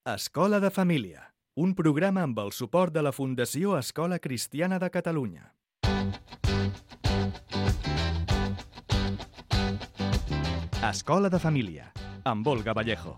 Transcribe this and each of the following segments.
Escola de Família, un programa amb el suport de la Fundació Escola Cristiana de Catalunya. Escola de Família, amb Olga Vallejo.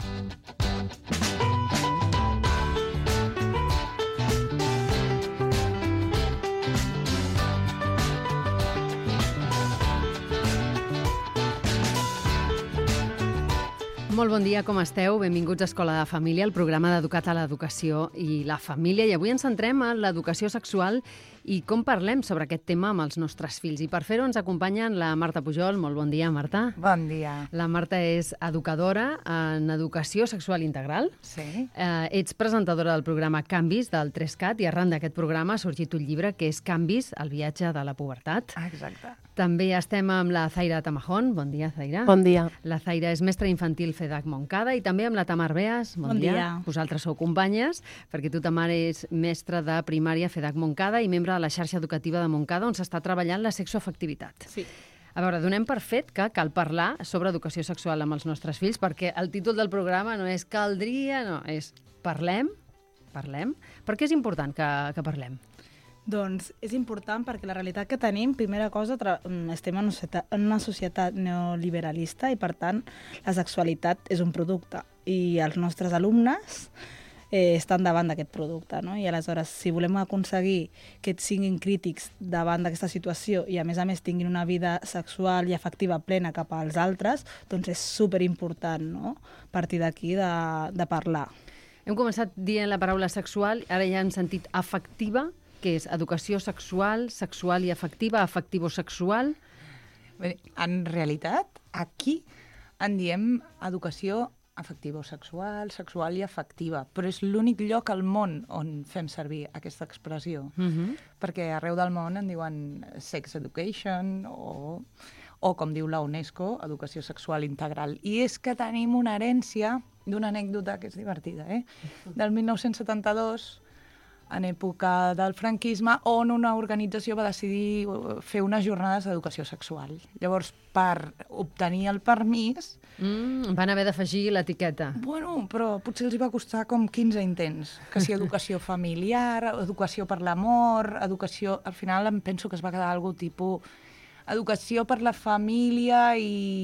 Molt bon dia, com esteu? Benvinguts a Escola de Família, el programa d'Educat a l'Educació i la Família. I avui ens centrem en l'educació sexual i com parlem sobre aquest tema amb els nostres fills. I per fer-ho ens acompanyen la Marta Pujol. Molt bon dia, Marta. Bon dia. La Marta és educadora en educació sexual integral. Sí. Ets presentadora del programa Canvis del 3CAT i arran d'aquest programa ha sorgit un llibre que és Canvis, el viatge de la pubertat. Exacte. També estem amb la Zaira Tamajón. Bon dia, Zaira. Bon dia. La Zaira és mestra infantil FEDAC Montcada i també amb la Tamar Beas. Bon dia. Vosaltres sou companyes, perquè tu, Tamar, és mestra de primària FEDAC Montcada i membre de la xarxa educativa de Montcada, on s'està treballant la sexoafectivitat. Sí. A veure, donem per fet que cal parlar sobre educació sexual amb els nostres fills, perquè el títol del programa no és caldria, no, és parlem. Per què és important que parlem? Doncs és important perquè la realitat que tenim, primera cosa, estem en una societat neoliberalista i, per tant, la sexualitat és un producte. I els nostres alumnes estan davant d'aquest producte, no? I aleshores, si volem aconseguir que siguin crítics davant d'aquesta situació i, a més tinguin una vida sexual i afectiva plena cap als altres, doncs és superimportant, no?, partir d'aquí de parlar. Hem començat dient la paraula sexual, ara ja hem sentit afectiva, que és educació sexual, sexual i afectiva, afectivo-sexual. En realitat, aquí en diem educació afectivo-sexual, sexual i afectiva, però és l'únic lloc al món on fem servir aquesta expressió, perquè arreu del món en diuen sex education o com diu la UNESCO, educació sexual integral. I és que tenim una herència d'una anècdota que és divertida, del 1972, en època del franquisme, on una organització va decidir fer unes jornades d'educació sexual. Llavors, per obtenir el permís... Van haver d'afegir l'etiqueta. Bueno, però potser els va costar com 15 intents. Que si educació familiar, educació per l'amor, educació... Al final em penso que es va quedar algo tipus educació per la família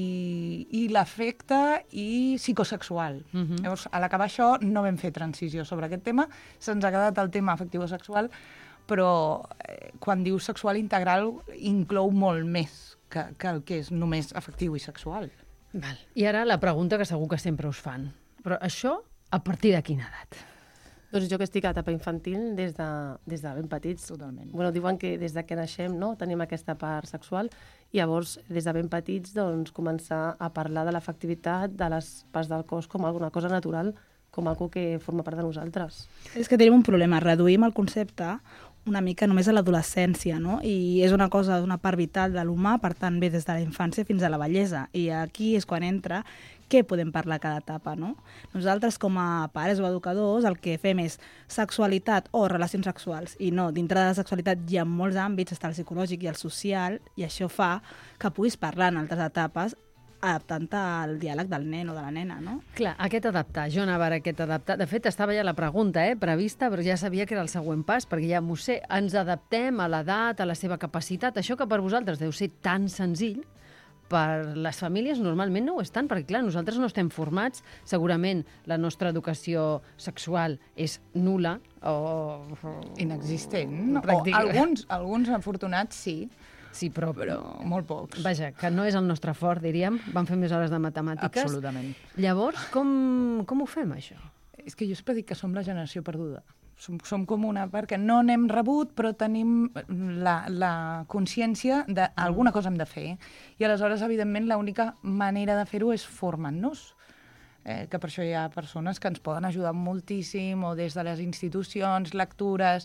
i l'afecte i psicosexual. Llavors, a l'acabar això, no vam fer transició sobre aquest tema, se'ns ha quedat el tema afectivo-sexual, però quan diu sexual integral inclou molt més que el que és només afectiu i sexual. Val. I ara la pregunta que segur que sempre us fan. Però això, a partir de quina edat? Doncs jo que estic a etapa infantil des de ben petits. Totalment. Bueno, diuen que des de que naixem, no, tenim aquesta part sexual i llavors des de ben petits doncs, començar a parlar de l'afectivitat de les parts del cos com alguna cosa natural, com algo que forma part de nosaltres. És que tenim un problema, reduïm el concepte una mica només a l'adolescència, no? I és una cosa d'una part vital de l'humà, per tant ve des de la infància fins a la vellesa. I aquí és quan entra què podem parlar a cada etapa, no? Nosaltres, com a pares o educadors, el que fem és sexualitat o relacions sexuals. I no, dintre de la sexualitat hi ha molts àmbits, està el psicològic i el social, i això fa que puguis parlar en altres etapes adaptant-te al diàleg del nen o de la nena, no? Clar, aquest adaptar, jo anava a aquest adaptar. De fet, estava ja la pregunta prevista, però ja sabia que era el següent pas, perquè ja m'ho sé, ens adaptem a l'edat, a la seva capacitat. Això que per vosaltres deu ser tan senzill, per les famílies normalment no ho és tant, perquè clar, nosaltres no estem formats, segurament la nostra educació sexual és nul·la o... inexistent. Alguns afortunats sí. Sí, però molt pocs. Vaja, que no és el nostre fort, diríem. Vam fer més hores de matemàtiques. Absolutament. Llavors, com ho fem, això? És que jo sempre dic que som la generació perduda. Som com una part que no n'hem rebut, però tenim la consciència d'alguna cosa hem de fer. I aleshores, evidentment, l'única manera de fer-ho és formant-nos. Que per això hi ha persones que ens poden ajudar moltíssim, o des de les institucions, lectures,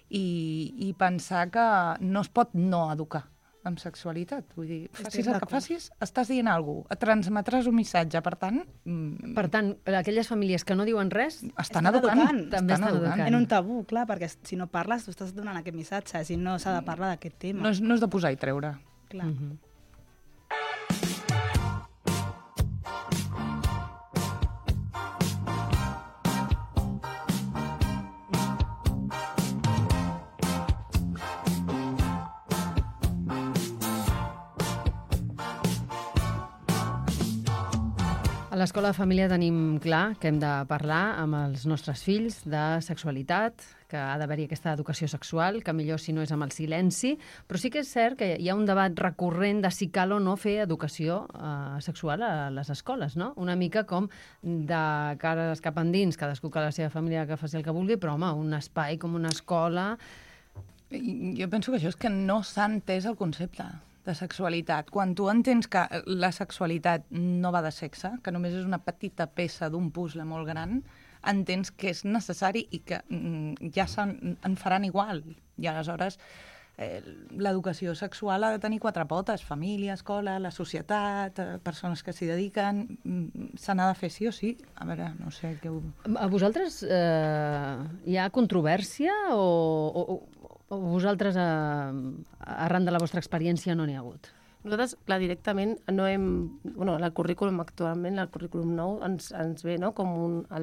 i pensar que no es pot no educar amb sexualitat. Vull dir, facis el que facis, estàs dient alguna cosa, transmetràs un missatge, per tant... Per tant, aquelles famílies que no diuen res... Estan educant. També estan educant. En un tabú, clar, perquè si no parles, tu estàs donant aquest missatge, si no s'ha de parlar d'aquest tema. No és de posar i treure. Clar. A l'Escola de Família tenim clar que hem de parlar amb els nostres fills de sexualitat, que ha d'haver-hi aquesta educació sexual, que millor si no és amb el silenci, però sí que és cert que hi ha un debat recurrent de si cal o no fer educació sexual a les escoles, no? Una mica com de cares cap endins, cadascú que la seva família que faci el que vulgui, però home, un espai com una escola... Jo penso que això és que no s'ha entès el concepte de sexualitat. Quan tu entens que la sexualitat no va de sexe, que només és una petita peça d'un puzzle molt gran, entens que és necessari i que ja en faran igual. I aleshores l'educació sexual ha de tenir 4 potes: família, escola, la societat, persones que s'hi dediquen. Se n'ha de fer sí o sí. A veure, no sé què... A vosaltres hi ha controvèrsia o vosaltres, arran de la vostra experiència, no n'hi ha hagut? Nosaltres, clar, directament no hem... Bueno, el currículum actualment, el currículum nou, ens ve, no?, com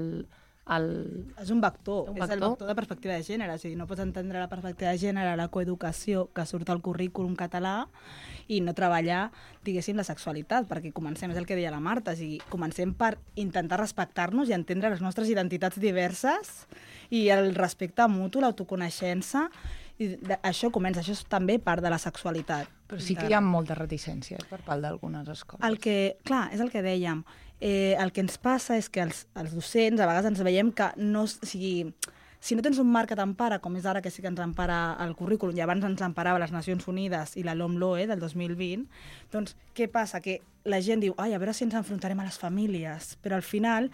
És un vector, és el vector de perspectiva de gènere. És a dir, no pots entendre la perspectiva de gènere, la coeducació que surt al currículum català i no treballar, diguéssim, la sexualitat, perquè comencem, és el que deia la Marta, o sigui, comencem per intentar respectar-nos i entendre les nostres identitats diverses i el respecte mutu, l'autoconeixença, i això comença, això és també part de la sexualitat. Però sí que hi ha molta reticència per part d'algunes escoles. Clar, és el que dèiem. El que ens passa és que els docents a vegades ens veiem que no... O sigui, si no tens un marc que t'empara, com és ara que sí que ens empara el currículum, i abans ens emparava les Nacions Unides i la LOMLOE del 2020, doncs què passa? Que la gent diu, ai, a veure si ens enfrontarem a les famílies, però al final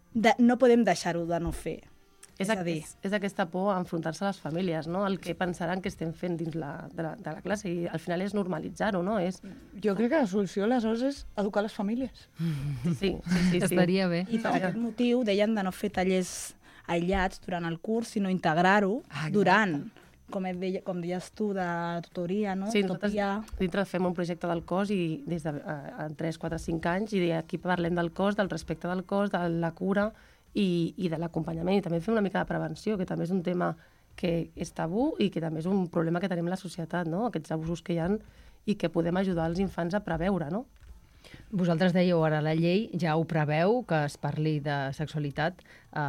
no podem deixar-ho de no fer. És aquesta por a enfrontar-se a les famílies, no? El que pensaran que estem fent dins de la classe, i al final és normalitzar-ho, no? Jo crec que la solució, aleshores, és educar les famílies. Sí. Estaria bé. I per aquest motiu deien de no fer tallers aïllats durant el curs, sinó integrar-ho durant, com deies tu, de tutoria, no? Sí, nosaltres dintre fem un projecte del cos i des de 3, 4, 5 anys, i aquí parlem del cos, del respecte del cos, de la cura i de l'acompanyament, i també fem una mica de prevenció, que també és un tema que és tabú i que també és un problema que tenim a la societat, no? Aquests abusos que hi ha i que podem ajudar els infants a preveure, no? Vosaltres dèieu ara, la llei ja ho preveu, que es parli de sexualitat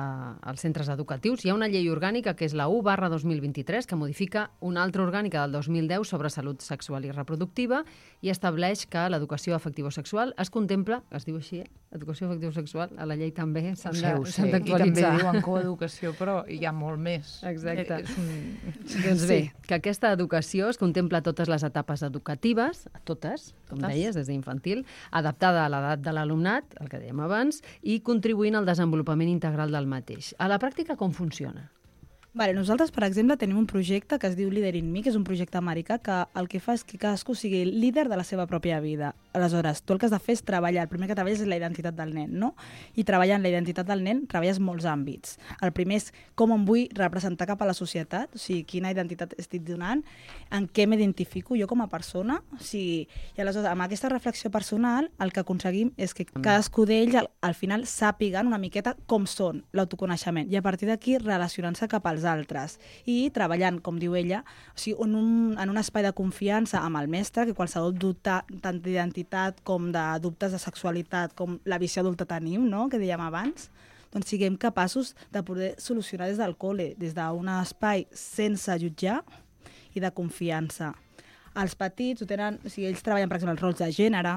als centres educatius. Hi ha una llei orgànica, que és la 1/2023, que modifica una altra orgànica del 2010 sobre salut sexual i reproductiva i estableix que l'educació afectivo-sexual es contempla, es diu així, educació afectivo-sexual, a la llei també s'han d'actualitzar. I també diuen coeducació, però hi ha molt més. Exacte. Doncs bé, que aquesta educació es contempla a totes les etapes educatives, a totes, com deies, des d'infantil, adaptada a l'edat de l'alumnat, el que dèiem abans, i contribuint al desenvolupament integral del mateix. A la pràctica, com funciona? Nosaltres, per exemple, tenim un projecte que es diu Leader in Me, que és un projecte americà que el que fa és que cadascú sigui líder de la seva pròpia vida. Aleshores, tu el que has de fer és treballar. El primer que treballes és la identitat del nen, no? I treballant la identitat del nen treballes molts àmbits. El primer és com em vull representar cap a la societat, o sigui, quina identitat estic donant, en què m'identifico jo com a persona. O sigui, i aleshores, amb aquesta reflexió personal, el que aconseguim és que cadascú d'ells al final sàpiguen una miqueta com són, l'autoconeixement, i a partir d'aquí relacionant-se cap als altres i treballant, com diu ella, o sigui, en un espai de confiança amb el mestre, que qualsevol dubte tant d'identitat com de dubtes de sexualitat com la visió adulta tenim, no?, que dèiem abans, doncs siguem capaços de poder solucionar des del col·le, des d'un espai sense jutjar i de confiança. Els petits ho tenen, o sigui, ells treballen, per exemple, els rols de gènere,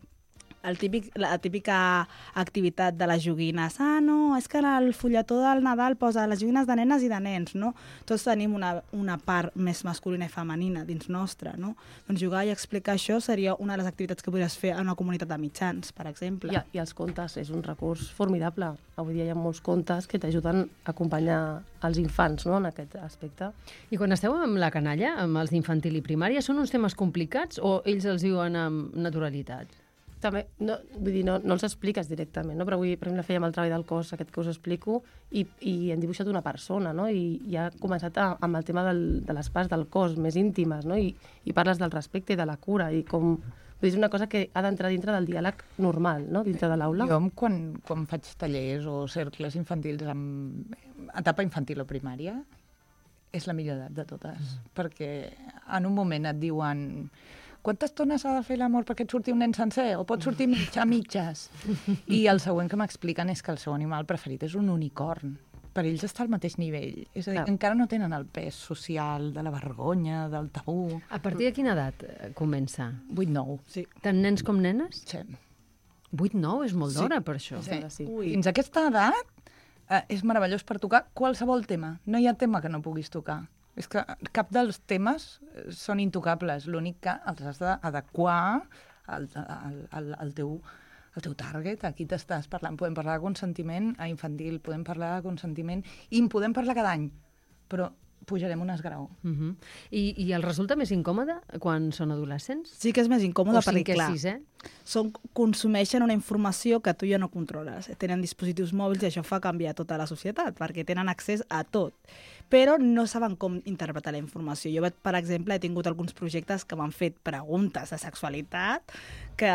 la típica activitat de les joguines. No, és que el fulletó del Nadal posa les joguines de nenes i de nens, no? Tots tenim una part més masculina i femenina dins nostra, no? Doncs jugar i explicar això seria una de les activitats que podries fer en una comunitat de mitjans, per exemple. I els contes és un recurs formidable. Avui dia hi ha molts contes que t'ajuden a acompanyar els infants, no?, en aquest aspecte. I quan esteu amb la canalla, amb els d'infantil i primària, són uns temes complicats o ells els viuen amb naturalitat? També, no els expliques directament, no? Però avui, per exemple, fèiem el treball del cos, aquest que us explico, i hem dibuixat una persona, no? I ha començat amb el tema de les parts del cos més íntimes, no? I parles del respecte i de la cura, i com... És una cosa que ha d'entrar dintre del diàleg normal, no?, dintre de l'aula. Jo, quan faig tallers o cercles infantils en etapa infantil o primària, és la millor edat de totes, perquè en un moment et diuen quanta estona s'ha de fer l'amor perquè et surti un nen sencer? O pot sortir a mitges? I el següent que m'expliquen és que el seu animal preferit és un unicorn. Per ells està al mateix nivell. És a dir, encara no tenen el pes social de la vergonya, del tabú. A partir de quina edat comença? 8-9. Sí. Tant nens com nenes? Sí. 8-9 és molt d'hora, per això. Sí. Fins a aquesta edat és meravellós per tocar qualsevol tema. No hi ha tema que no puguis tocar. És que cap dels temes són intocables. L'únic que els has d'adequar al teu target, aquí t'estàs parlant. Podem parlar de consentiment infantil, podem parlar de consentiment i en podem parlar cada any, però pujarem un esgrau. I el resulta més incòmode quan són adolescents? Sí que és més incòmode perquè, cinquè, clar, sisè? consumeixen una informació que tu ja no controles. Tenen dispositius mòbils i això fa canviar tota la societat, perquè tenen accés a tot. Però no saben com interpretar la informació. Jo, per exemple, he tingut alguns projectes que m'han fet preguntes de sexualitat que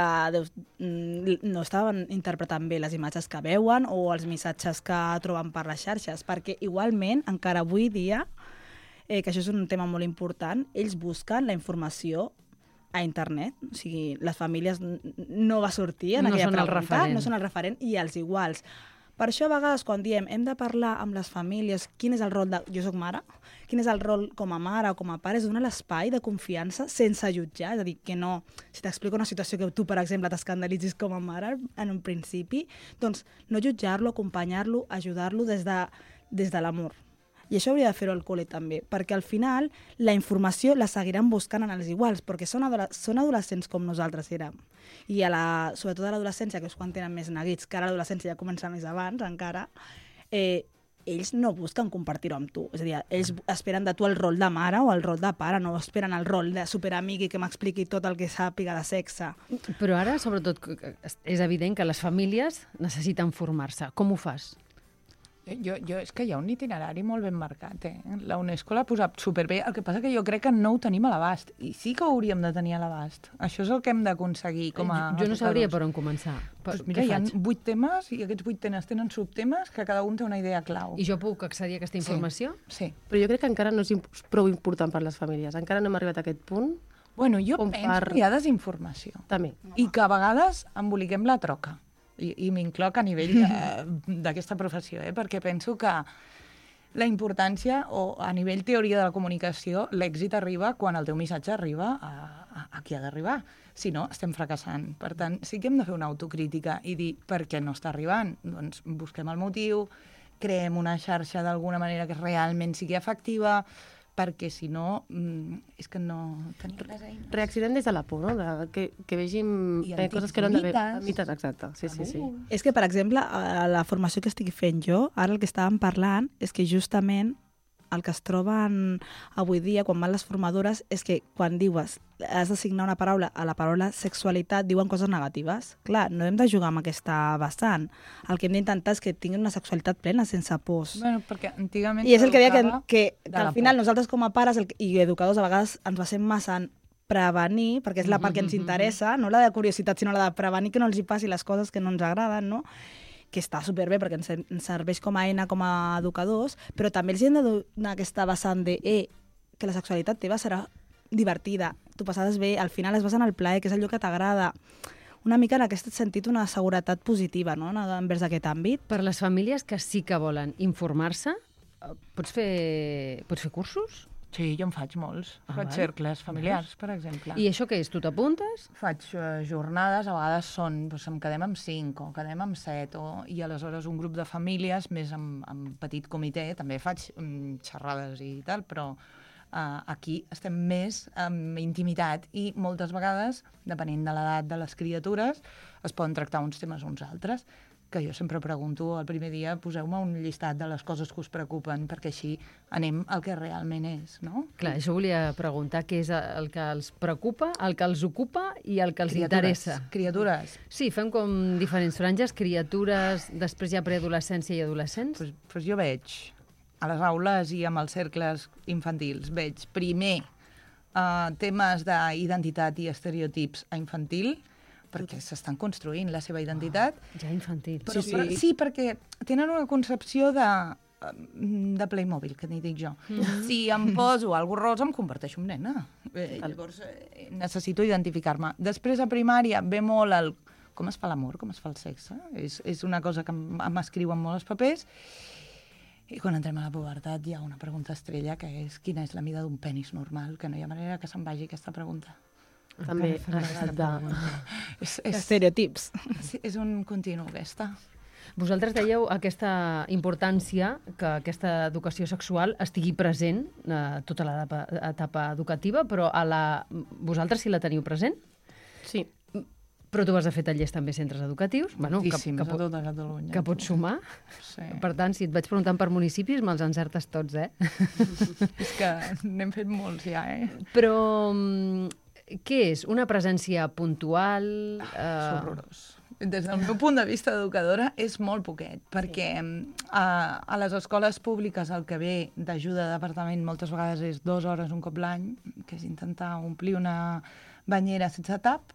no estaven interpretant bé les imatges que veuen o els missatges que troben per les xarxes, perquè igualment, encara avui dia, que això és un tema molt important, ells busquen la informació a internet, o sigui, les famílies no va sortir en aquella pregunta, no són el referent, i els iguals. Per això a vegades quan diem hem de parlar amb les famílies, quin és el rol de... Jo soc mare, quin és el rol com a mare o com a pare, és donar l'espai de confiança sense jutjar, és a dir, que no... Si t'explico una situació que tu, per exemple, t'escandalitzis com a mare en un principi, doncs no jutjar-lo, acompanyar-lo, ajudar-lo des de l'amor. I això hauria de fer-ho al col·le també, perquè al final la informació la seguiran buscant en els iguals, perquè són adolescents com nosaltres érem. I sobretot a l'adolescència, que és quan tenen més neguits, que ara l'adolescència ja comença més abans encara, ells no busquen compartir-ho amb tu. És a dir, ells esperen de tu el rol de mare o el rol de pare, no esperen el rol de superamic i que m'expliqui tot el que sàpiga de sexe. Però ara, sobretot, és evident que les famílies necessiten formar-se. Com ho fas? És que hi ha un itinerari molt ben marcat, La UNESCO l'ha posat superbé, el que passa que jo crec que no ho tenim a l'abast, i sí que ho hauríem de tenir a l'abast. Això és el que hem d'aconseguir com a... Jo no sabria per on començar. Doncs mira, hi ha 8 temes, i aquests 8 temes tenen subtemes que cada un té una idea clau. I jo puc accedir a aquesta informació? Sí. Però jo crec que encara no és prou important per les famílies. Encara no hem arribat a aquest punt. Bueno, jo penso que hi ha desinformació. També. I que a vegades emboliquem la troca. I m'incloc a nivell d'aquesta professió, perquè penso que la importància, o a nivell teoria de la comunicació, l'èxit arriba quan el teu missatge arriba a qui ha d'arribar. Si no, estem fracassant. Per tant, sí que hem de fer una autocrítica i dir per què no està arribant. Doncs busquem el motiu, creem una xarxa d'alguna manera que realment sigui efectiva, perquè si no, és que no tenim les eines. Reaccionem des de la por, no? Que vegin coses que no han d'haver... Mites, exacte. Sí. És que, per exemple, a la formació que estic fent jo, ara el que estàvem parlant és que justament el que es troben avui dia, quan van les formadores, és que quan dius has d'assignar una paraula a la paraula sexualitat, diuen coses negatives. Clar, no hem de jugar amb aquesta vessant. El que hem d'intentar és que tinguin una sexualitat plena, sense pors. Bueno, perquè antigament... I és el que deia que al final nosaltres com a pares i educadors a vegades ens basem massa en prevenir, perquè és la part que ens interessa, no la de curiositat, sinó la de prevenir que no els hi passi les coses que no ens agraden, no? Que està superbé perquè ens serveix com a eina, com a educadors, però també els hem de donar aquesta vessant de que la sexualitat teva serà divertida, tu passades bé, al final es basa en el plaer, que és allò que t'agrada. Una mica en aquest sentit una seguretat positiva, no?, envers aquest àmbit. Per les famílies que sí que volen informar-se, pots fer cursos? Sí, jo en faig molts. Faig cercles familiars, per exemple. I això què és? Tu t'apuntes? Faig jornades, a vegades són, doncs em quedem amb 5 o quedem amb 7, i aleshores un grup de famílies més amb petit comitè, també faig xerrades i tal, però aquí estem més amb intimitat i moltes vegades, depenent de l'edat de les criatures, es poden tractar uns temes o uns altres, que jo sempre pregunto el primer dia, poseu-me un llistat de les coses que us preocupen, perquè així anem al que realment és, no? Clar, això volia preguntar, què és el que els preocupa, el que els ocupa i el que els interessa. Criatures. Sí, fem com diferents franges, criatures, després hi ha preadolescència i adolescents. Pues jo veig, a les aules i amb els cercles infantils, veig primer temes d'identitat i estereotips a infantil, perquè s'estan construint la seva identitat. Ja infantil. Però, sí, perquè tenen una concepció de de Playmobil, que n'hi dic jo. Si em poso algú rosa, em converteixo en nena. Llavors, necessito identificar-me. Després, a primària, ve molt el com es fa l'amor, com es fa el sexe. És una cosa que m'escriuen molt els papers. I quan entrem a la pubertat hi ha una pregunta estrella, que és quina és la mida d'un penis normal, que no hi ha manera que se'n vagi aquesta pregunta. També Estereotips. És un continu, aquesta. Vosaltres dèieu aquesta importància que aquesta educació sexual estigui present tota l'etapa educativa, però vosaltres sí la teniu present? Sí. Però tu vas a fer tallers també a centres educatius, Moltíssims, a tota Catalunya. Que pots sumar. Sí. Per tant, si et vaig preguntant per municipis, me'ls encertes tots, És que n'hem fet molts ja, Però què és? Una presència puntual? És horrorós. Des del meu punt de vista d'educadora és molt poquet, perquè a les escoles públiques el que ve d'ajuda de departament moltes vegades és 2 hores un cop l'any, que és intentar omplir una banyera sense tap,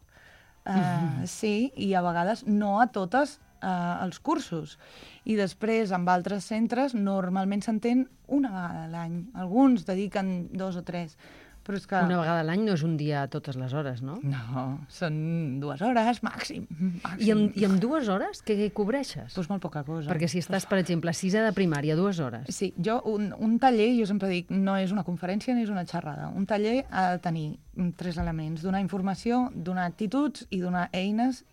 sí, i a vegades no a totes els cursos. I després, amb altres centres, normalment s'entén una vegada a l'any. Alguns dediquen 2 o 3. Però és que... Una vegada a l'any no és un dia a totes les hores, no? No, són 2 hores màxim. I amb 2 hores què cobreixes? Doncs molt poca cosa. Perquè si estàs, per exemple, a 6è de primària, 2 hores. Sí, un taller, jo sempre dic, no és una conferència ni és una xerrada. Un taller ha de tenir 3 elements: donar informació, donar actituds i donar eines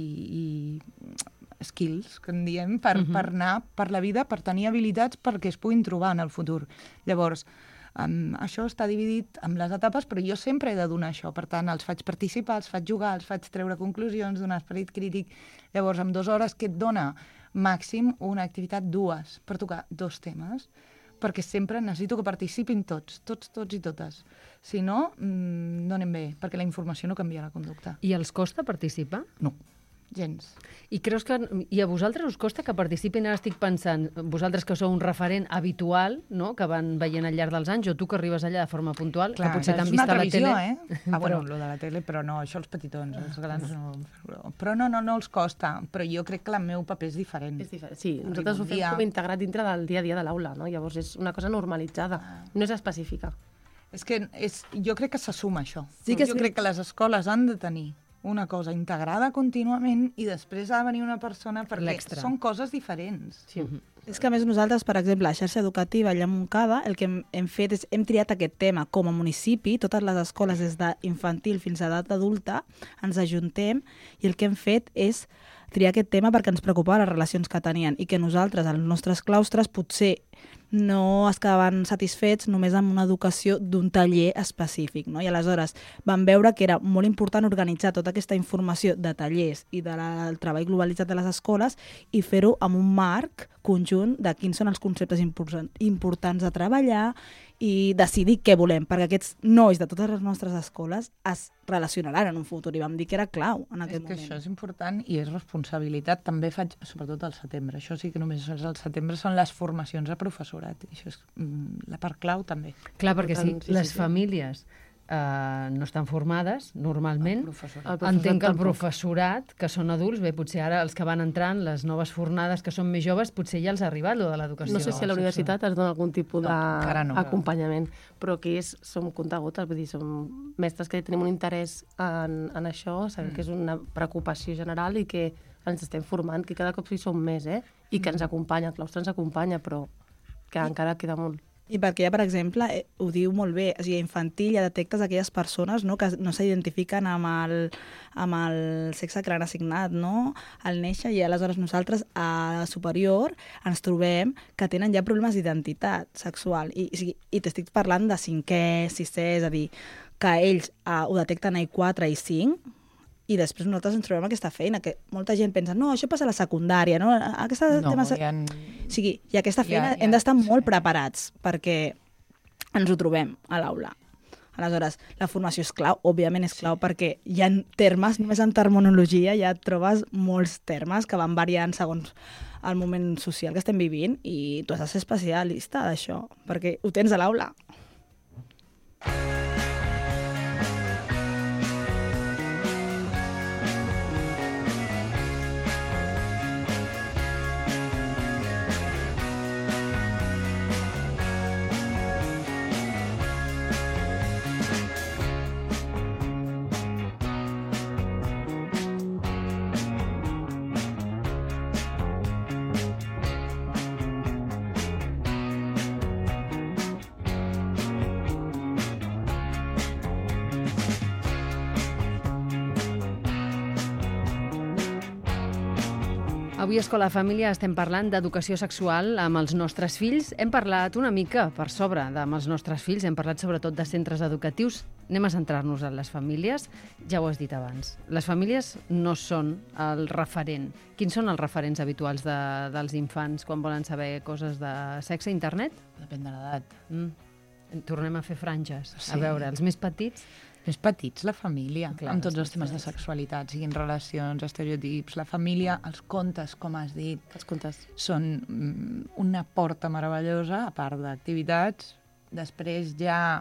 i skills, que en diem, per anar per la vida, per tenir habilitats perquè es puguin trobar en el futur. Llavors, això està dividit en les etapes, però jo sempre he de donar això. Per tant, els faig participar, els faig jugar, els faig treure conclusions, donar esperit crític. Llavors, en 2 hores, què et dona? Màxim una activitat 2 per tocar 2 temes, perquè sempre necessito que participin tots i totes. Si no, no anem bé, perquè la informació no canvia la conducta. I els costa participar? No, gens. I creus que a vosaltres us costa que participin? Ara estic pensant, vosaltres que sou un referent habitual, no?, que van veient al llarg dels anys, o tu que arribes allà de forma puntual, Clar, que potser t'han vist a la tele... Bueno, lo de la tele, però no, això els petitons, els grans no. Però no els costa, però jo crec que el meu paper és diferent. És diferent. Sí, nosaltres ho fem com integrat dintre del dia a dia de l'aula, no? Llavors és una cosa normalitzada, no és específica. És que jo crec que s'assuma això. Sí que jo crec que les escoles han de tenir una cosa integrada contínuament i després ha de venir una persona perquè són coses diferents. Sí. És que a més nosaltres, per exemple, a xarxa educativa allà a Montcada, el que hem fet és hem triat aquest tema com a municipi, totes les escoles des d'infantil fins a edat adulta, ens ajuntem i el que hem fet és triar aquest tema perquè ens preocupava les relacions que tenien i que nosaltres, als nostres claustres, potser no es quedaven satisfets només amb una educació d'un taller específic, no? I aleshores vam veure que era molt important organitzar tota aquesta informació de tallers i del treball globalitzat de les escoles i fer-ho amb un marc conjunt de quins són els conceptes importants a treballar i decidir què volem, perquè aquests nois de totes les nostres escoles es relacionaran en un futur, i vam dir que era clau en aquest moment. És que això és important i és responsabilitat. També faig, sobretot al setembre, això sí que només és al setembre, són les formacions a professorat, i això és la part clau també. Clar, perquè si les famílies no estan formades, normalment, entenc que el professorat, que són adults, bé, potser ara els que van entrant, les noves fornades que són més joves, potser ja els ha arribat lo de l'educació. No sé si a la universitat es dona algun tipus d'acompanyament, però que som contagotes, vull dir, som mestres que tenim un interès en això, sabem que és una preocupació general i que ens estem formant, que cada cop hi som més, i que ens acompanya, el claustre ens acompanya, però que encara queda molt. I perquè ja, per exemple, ho diu molt bé, o sigui, a infantil ja detectes aquelles persones, no?, que no s'identifiquen amb el sexe que l'han assignat, no?, al néixer, i aleshores nosaltres a superior ens trobem que tenen ja problemes d'identitat sexual. I t'estic parlant de 5è, 6è, és a dir, que ells ho detecten a I4 i 5, i després nosaltres ens trobem aquesta feina, que molta gent pensa, no, això passa a la secundària, no? O sigui, i aquesta feina hem d'estar molt preparats perquè ens ho trobem a l'aula. Aleshores, la formació és clau, òbviament és clau, perquè hi ha termes, només en terminologia ja trobes molts termes que van variant segons el moment social que estem vivint, i tu has de ser especialista d'això, perquè ho tens a l'aula. Avui a Escola de Família estem parlant d'educació sexual amb els nostres fills. Hem parlat una mica per sobre amb els nostres fills, hem parlat sobretot de centres educatius. Anem a centrar-nos en les famílies. Ja ho has dit abans, les famílies no són el referent. Quins són els referents habituals dels infants quan volen saber coses de sexe? Internet? Depèn de l'edat. Tornem a fer franges. Sí. A veure, els més petits... Més petits, la família, Clar, amb tots els els temes de sexualitat, siguin relacions, estereotips, la família, els contes, com has dit, Els contes. són una porta meravellosa, a part d'activitats. Després ja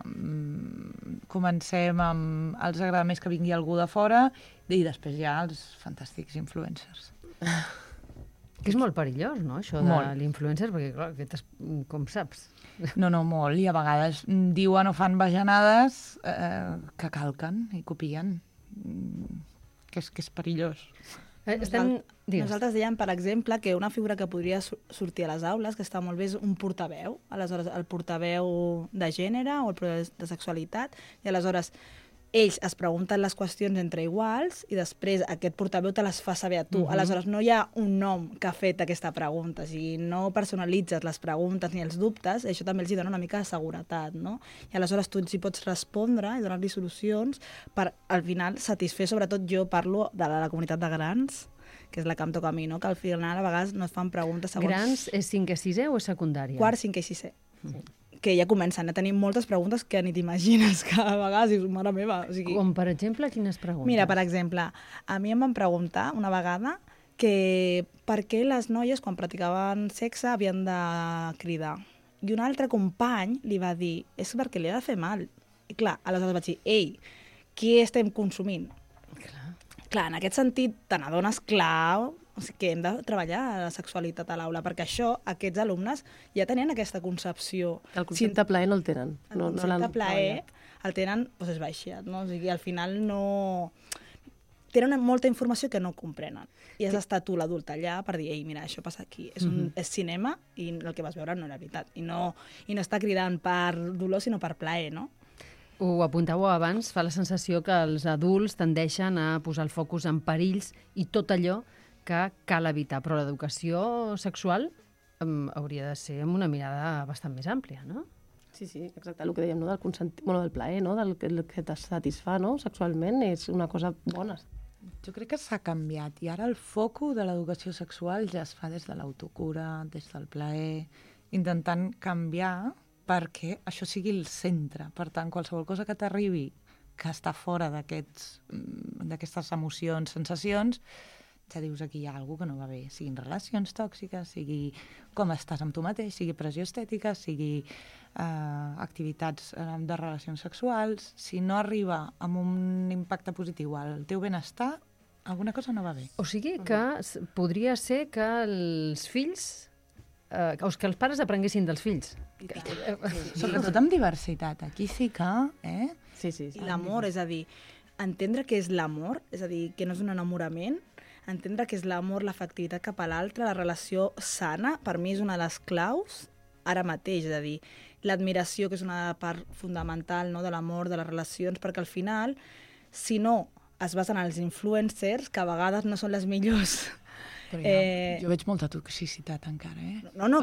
comencem amb... Els agrada més que vingui algú de fora i després ja els fantàstics influencers. Que és molt perillós, no?, això de Molt. l'influencer, perquè, clar, com saps? No, molt, i a vegades diuen o fan bajanades que calquen i copien, que és perillós. Nosaltres dèiem, per exemple, que una figura que podria sortir a les aules, que està molt bé, és un portaveu. Aleshores, el portaveu de gènere o el portaveu de sexualitat, i aleshores ells es pregunten les qüestions entre iguals i després aquest portaveu te les fa saber a tu. Aleshores, no hi ha un nom que ha fet aquesta pregunta. O sigui, no personalitzes les preguntes ni els dubtes, això també els dona una mica de seguretat, no? I aleshores tu hi pots respondre i donar-li solucions per, al final, satisfer, sobretot jo parlo de la comunitat de grans, que és la que em toca a mi, no? Que al final a vegades no es fan preguntes segons... Grans és 5è, 6è o és secundària? Quart, 5è i 6è. Que ja comencen a tenir moltes preguntes que ni t'imagines, que a vegades dius, mare meva... O sigui... Com, per exemple, quines preguntes? Mira, per exemple, a mi em van preguntar una vegada que per què les noies, quan practicaven sexe, havien de cridar. I un altre company li va dir, és perquè li ha de fer mal. I clar, aleshores vaig dir, ei, qui estem consumint? Clar, en aquest sentit, te n'adones clar, o sigui, que hem de treballar la sexualitat a l'aula, perquè això, aquests alumnes ja tenien aquesta concepció. El concepte plaer no el tenen. El concepte plaer el tenen doncs, esbaixat, no? O sigui, al final no... Tenen molta informació que no comprenen. I has d'estar tu, l'adult, allà per dir, ei, mira, això passa aquí. És cinema i el que vas veure no era veritat. I no està cridant per dolor, sinó per plaer, no? Ho apuntàveu abans, fa la sensació que els adults tendeixen a posar el focus en perills i tot allò que cal evitar. Però l'educació sexual hauria de ser amb una mirada bastant més àmplia, no? Sí, exacte, el que dèiem, no? Del plaer, no? Del que te satisfà, no? Sexualment és una cosa bona. Jo crec que s'ha canviat i ara el focus de l'educació sexual ja es fa des de l'autocura, des del plaer, intentant canviar perquè això sigui el centre. Per tant, qualsevol cosa que t'arribi que està fora d'aquestes emocions, sensacions, ja dius aquí hi ha alguna cosa que no va bé. Siguin relacions tòxiques, sigui com estàs amb tu mateix, sigui pressió estètica, sigui activitats de relacions sexuals. Si no arriba amb un impacte positiu al teu benestar, alguna cosa no va bé. O sigui que podria ser que els fills... que els pares aprenguessin dels fills. Sobretot amb diversitat. Aquí sí que... Sí. I l'amor, és a dir, entendre què és l'amor, és a dir, que no és un enamorament, entendre què és l'amor, l'afectivitat cap a l'altre, la relació sana, per mi és una de les claus ara mateix, és a dir, l'admiració, que és una part fundamental, no, de l'amor, de les relacions, perquè al final, si no es basen en els influencers, que a vegades no són les millors. Però jo veig molta toxicitat encara, No,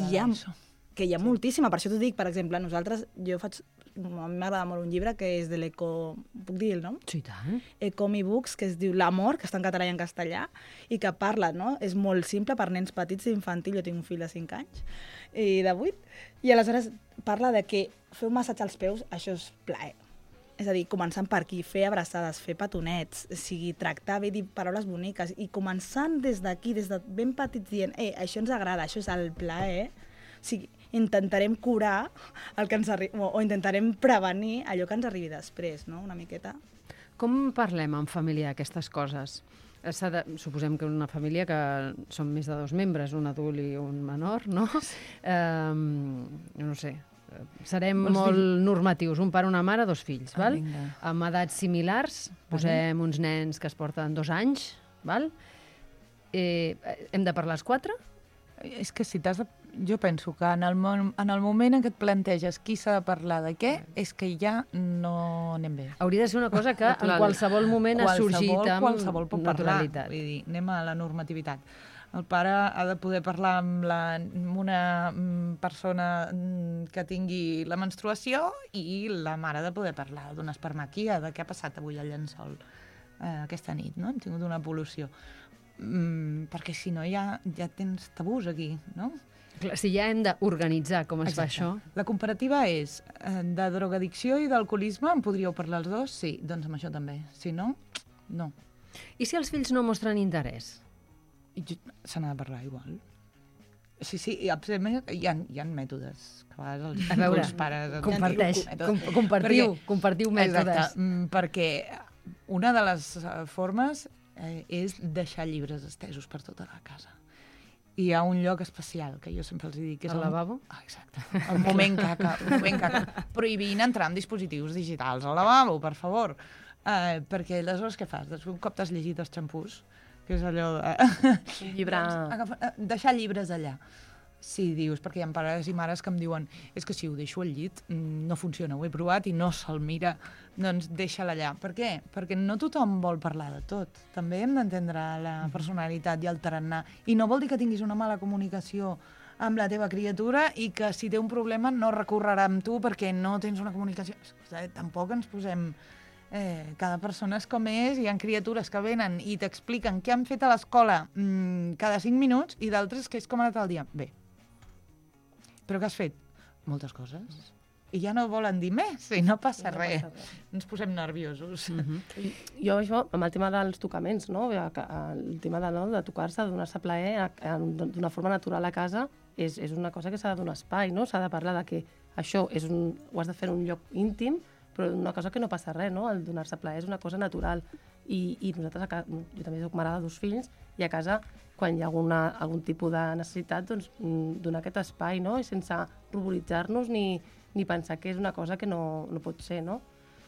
hi ha moltíssima. Per això t'ho dic, per exemple, nosaltres, a mi m'agrada molt un llibre que és de l'Eco... Puc dir el nom? Sí, tant. Ecomi Books, que es diu L'amor, que està en català i en castellà, i que parla, no? És molt simple per nens petits d'infantil. Jo tinc un fill de 5 anys i de 8. I aleshores parla de que fer un massatge als peus, això és plaer. És a dir, començant per aquí, fer abraçades, fer petonets, tractar bé, dir paraules boniques, i començant des d'aquí, des de ben petits, dient, això ens agrada, això és el plaer, o sigui, intentarem curar el que ens arribi, o intentarem prevenir allò que ens arribi després, no?, una miqueta. Com parlem en família d'aquestes coses? Suposem que una família que són més de 2 membres, un adult i un menor, no? No sé... Serem molt normatius, un pare, una mare, 2 fills, val? Amb edats similars, posem uns nens que es porten 2 anys, val? Hem de parlar els 4? És que si jo penso que en el moment en què et planteges qui s'ha de parlar de què, és que ja no anem bé. Hauria de ser una cosa que en qualsevol moment ha sorgit amb qualsevol pot naturalitat. parlar, vull dir, anem a la normativitat. El pare ha de poder parlar amb una persona que tingui la menstruació i la mare ha de poder parlar d'una espermaquia, de què ha passat avui al llençol aquesta nit, no? Hem tingut una pol·lució. Perquè si no ja tens tabús aquí, no? Clar, si ja hem d'organitzar com es fa això... La comparativa és de drogadicció i d'alcoholisme, en podríeu parlar els dos? Sí, doncs amb això també. Si no, no. I si els fills no mostren interès? Se n'ha de parlar igual. Sí, hi ha mètodes que a vegades A veure, els pares... compartiu mètodes. Exacte, perquè una de les formes és deixar llibres estesos per tota la casa. I hi ha un lloc especial, que jo sempre els dic... Que és el lavabo? Exacte. El moment caca. Prohibint entrar amb dispositius digitals al lavabo, per favor. Perquè aleshores què fas? Un cop t'has llegit els xampús, que és allò de... Llibre... Deixar llibres allà. Sí, dius, perquè hi ha pares i mares que em diuen és que si ho deixo al llit no funciona, ho he provat i no se'l mira, doncs deixa-la allà. Per què? Perquè no tothom vol parlar de tot. També hem d'entendre la personalitat i el tarannà. I no vol dir que tinguis una mala comunicació amb la teva criatura i que si té un problema no recorrerà amb tu perquè no tens una comunicació. Tampoc ens posem... cada persona és com és, hi ha criatures que venen i t'expliquen què han fet a l'escola cada 5 minuts i d'altres que és com ha anat el dia. Bé. Però què has fet? Moltes coses. I ja no volen dir més, i no passa res. Ens posem nerviosos. Jo això, amb el tema dels tocaments, no? El tema de tocar-se, de donar-se plaer d'una forma natural a casa, és una cosa que s'ha de donar espai, no? S'ha de parlar de que això ho has de fer en un lloc íntim, però una cosa que no passa res, no? El donar-se plaer és una cosa natural. I nosaltres, jo també soc mare de 2 fills, i a casa, quan hi ha algun tipus de necessitat, doncs donar aquest espai, no? I sense ruboritzar-nos ni pensar que és una cosa que no pot ser, no?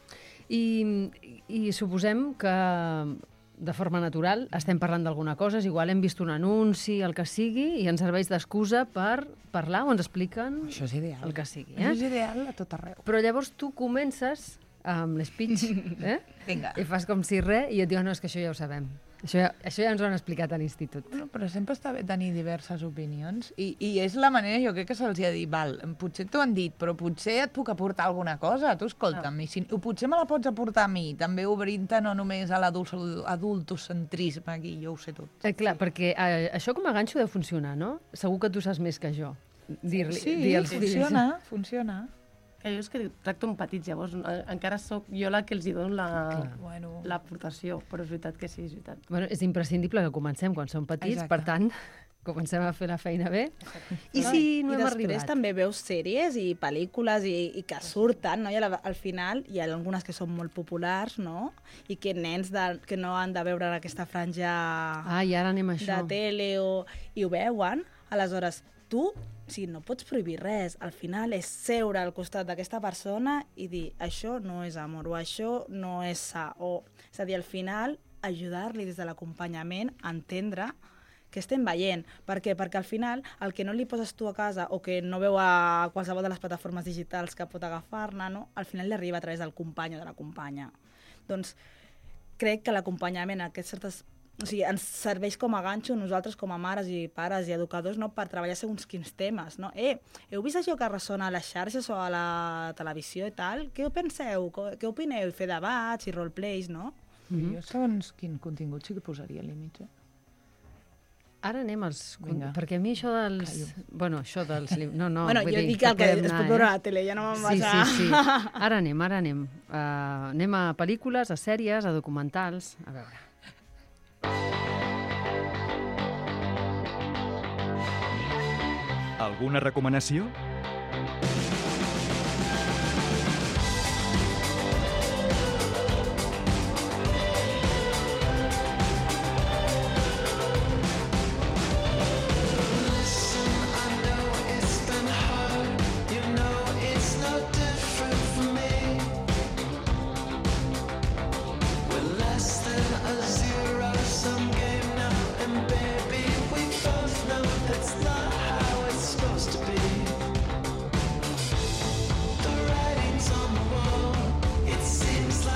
I suposem que de forma natural estem parlant d'alguna cosa, igual hem vist un anunci, el que sigui, i ens serveix d'excusa per parlar o ens expliquen Això és ideal. el que sigui. Això és ideal a tot arreu. Però llavors tu comences amb l'speech, Vinga. i fas com si res, i et diuen, no, és que això ja ho sabem. Això ja ens ho han explicat a l'institut. No, però sempre està bé tenir diverses opinions i és la manera, jo crec que se'ls ha dit, val, potser t'ho han dit, però potser et puc aportar alguna cosa, tu escolta'm, i potser me la pots aportar a mi, també obrint-te no només a l'adultocentrisme, aquí jo ho sé tot. Clar, perquè això com a ganxo deu funcionar, no? Segur que tu saps més que jo. Sí, funciona. Jo és que tracto amb petits, llavors encara sóc jo la que els hi dono l'aportació, però és veritat que sí, és veritat. Bueno, és imprescindible que comencem quan som petits, per tant, comencem a fer la feina bé. I si no hem arribat? I després també veus sèries i pel·lícules i que surten, no? I al final hi ha algunes que són molt populars, no? I que nens que no han de veure aquesta franja i ara anem a això. De tele i ho veuen, aleshores tu no pots prohibir res, al final és seure al costat d'aquesta persona i dir això no és amor o això no és sa, és a dir, al final ajudar-li des de l'acompanyament a entendre què estem veient. Per què? Perquè al final el que no li poses tu a casa o que no veu a qualsevol de les plataformes digitals que pot agafar-ne, no? Al final li arriba a través del company o de la companya. Doncs crec que l'acompanyament a aquestes certes... O sigui, ens serveix com a ganxo nosaltres com a mares i pares i educadors, no? Per treballar segons quins temes, no? Heu vist això que ressona a les xarxes o a la televisió i tal? Què penseu? Què opineu? I fer debats i roleplays, no? Jo segons quin contingut sí que posaria límits, Ara anem als... Perquè a mi això dels... Bueno, això dels... No, bueno, jo dic el que es pot veure a la tele, ja no me'n vas a... Sí. Ara anem. Anem a pel·lícules, a sèries, a documentals... A veure... Alguna recomanació?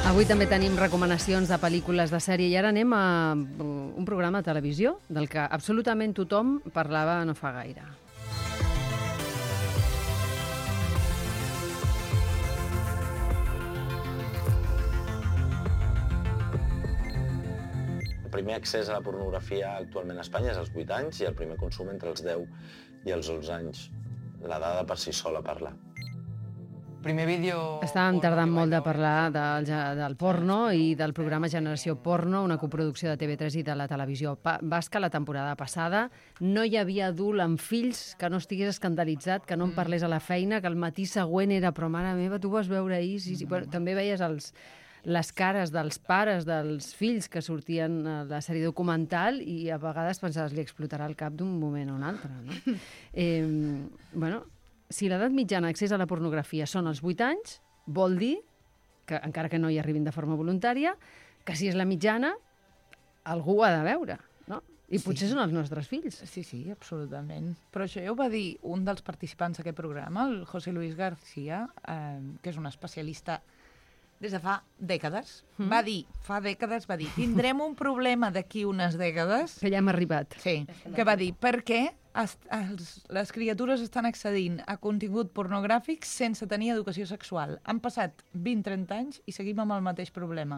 Avui també tenim recomanacions de pel·lícules de sèrie i ara anem a un programa de televisió del que absolutament tothom parlava no fa gaire. El primer accés a la pornografia actualment a Espanya és als 8 anys i el primer consum entre els 10 i els 11 anys. La dada per si sola parla. Primer vídeo... Estàvem tardant molt de parlar del porno i del programa Generació Porno, una coproducció de TV3 i de la televisió basca la temporada passada. No hi havia adult amb fills que no estigués escandalitzat, que no en parlés a la feina, que el matí següent era però mare meva, tu vas veure ahir? Sí. Bueno, també veies les cares dels pares dels fills que sortien a la sèrie documental i a vegades pensaves li explotarà el cap d'un moment a un altre. No? Bueno, si l'edat mitjana d'accés a la pornografia són els 8 anys, vol dir que, encara que no hi arribin de forma voluntària, que si és la mitjana, algú ho ha de veure, no? I potser són els nostres fills. Sí, absolutament. Però això ja ho va dir un dels participants d'aquest programa, el José Luis García, que és un especialista des de fa dècades. Va dir, tindrem un problema d'aquí unes dècades. Que ja hem arribat. Sí, que va dir, perquè les criatures estan accedint a contingut pornogràfic sense tenir educació sexual. Han passat 20-30 anys i seguim amb el mateix problema.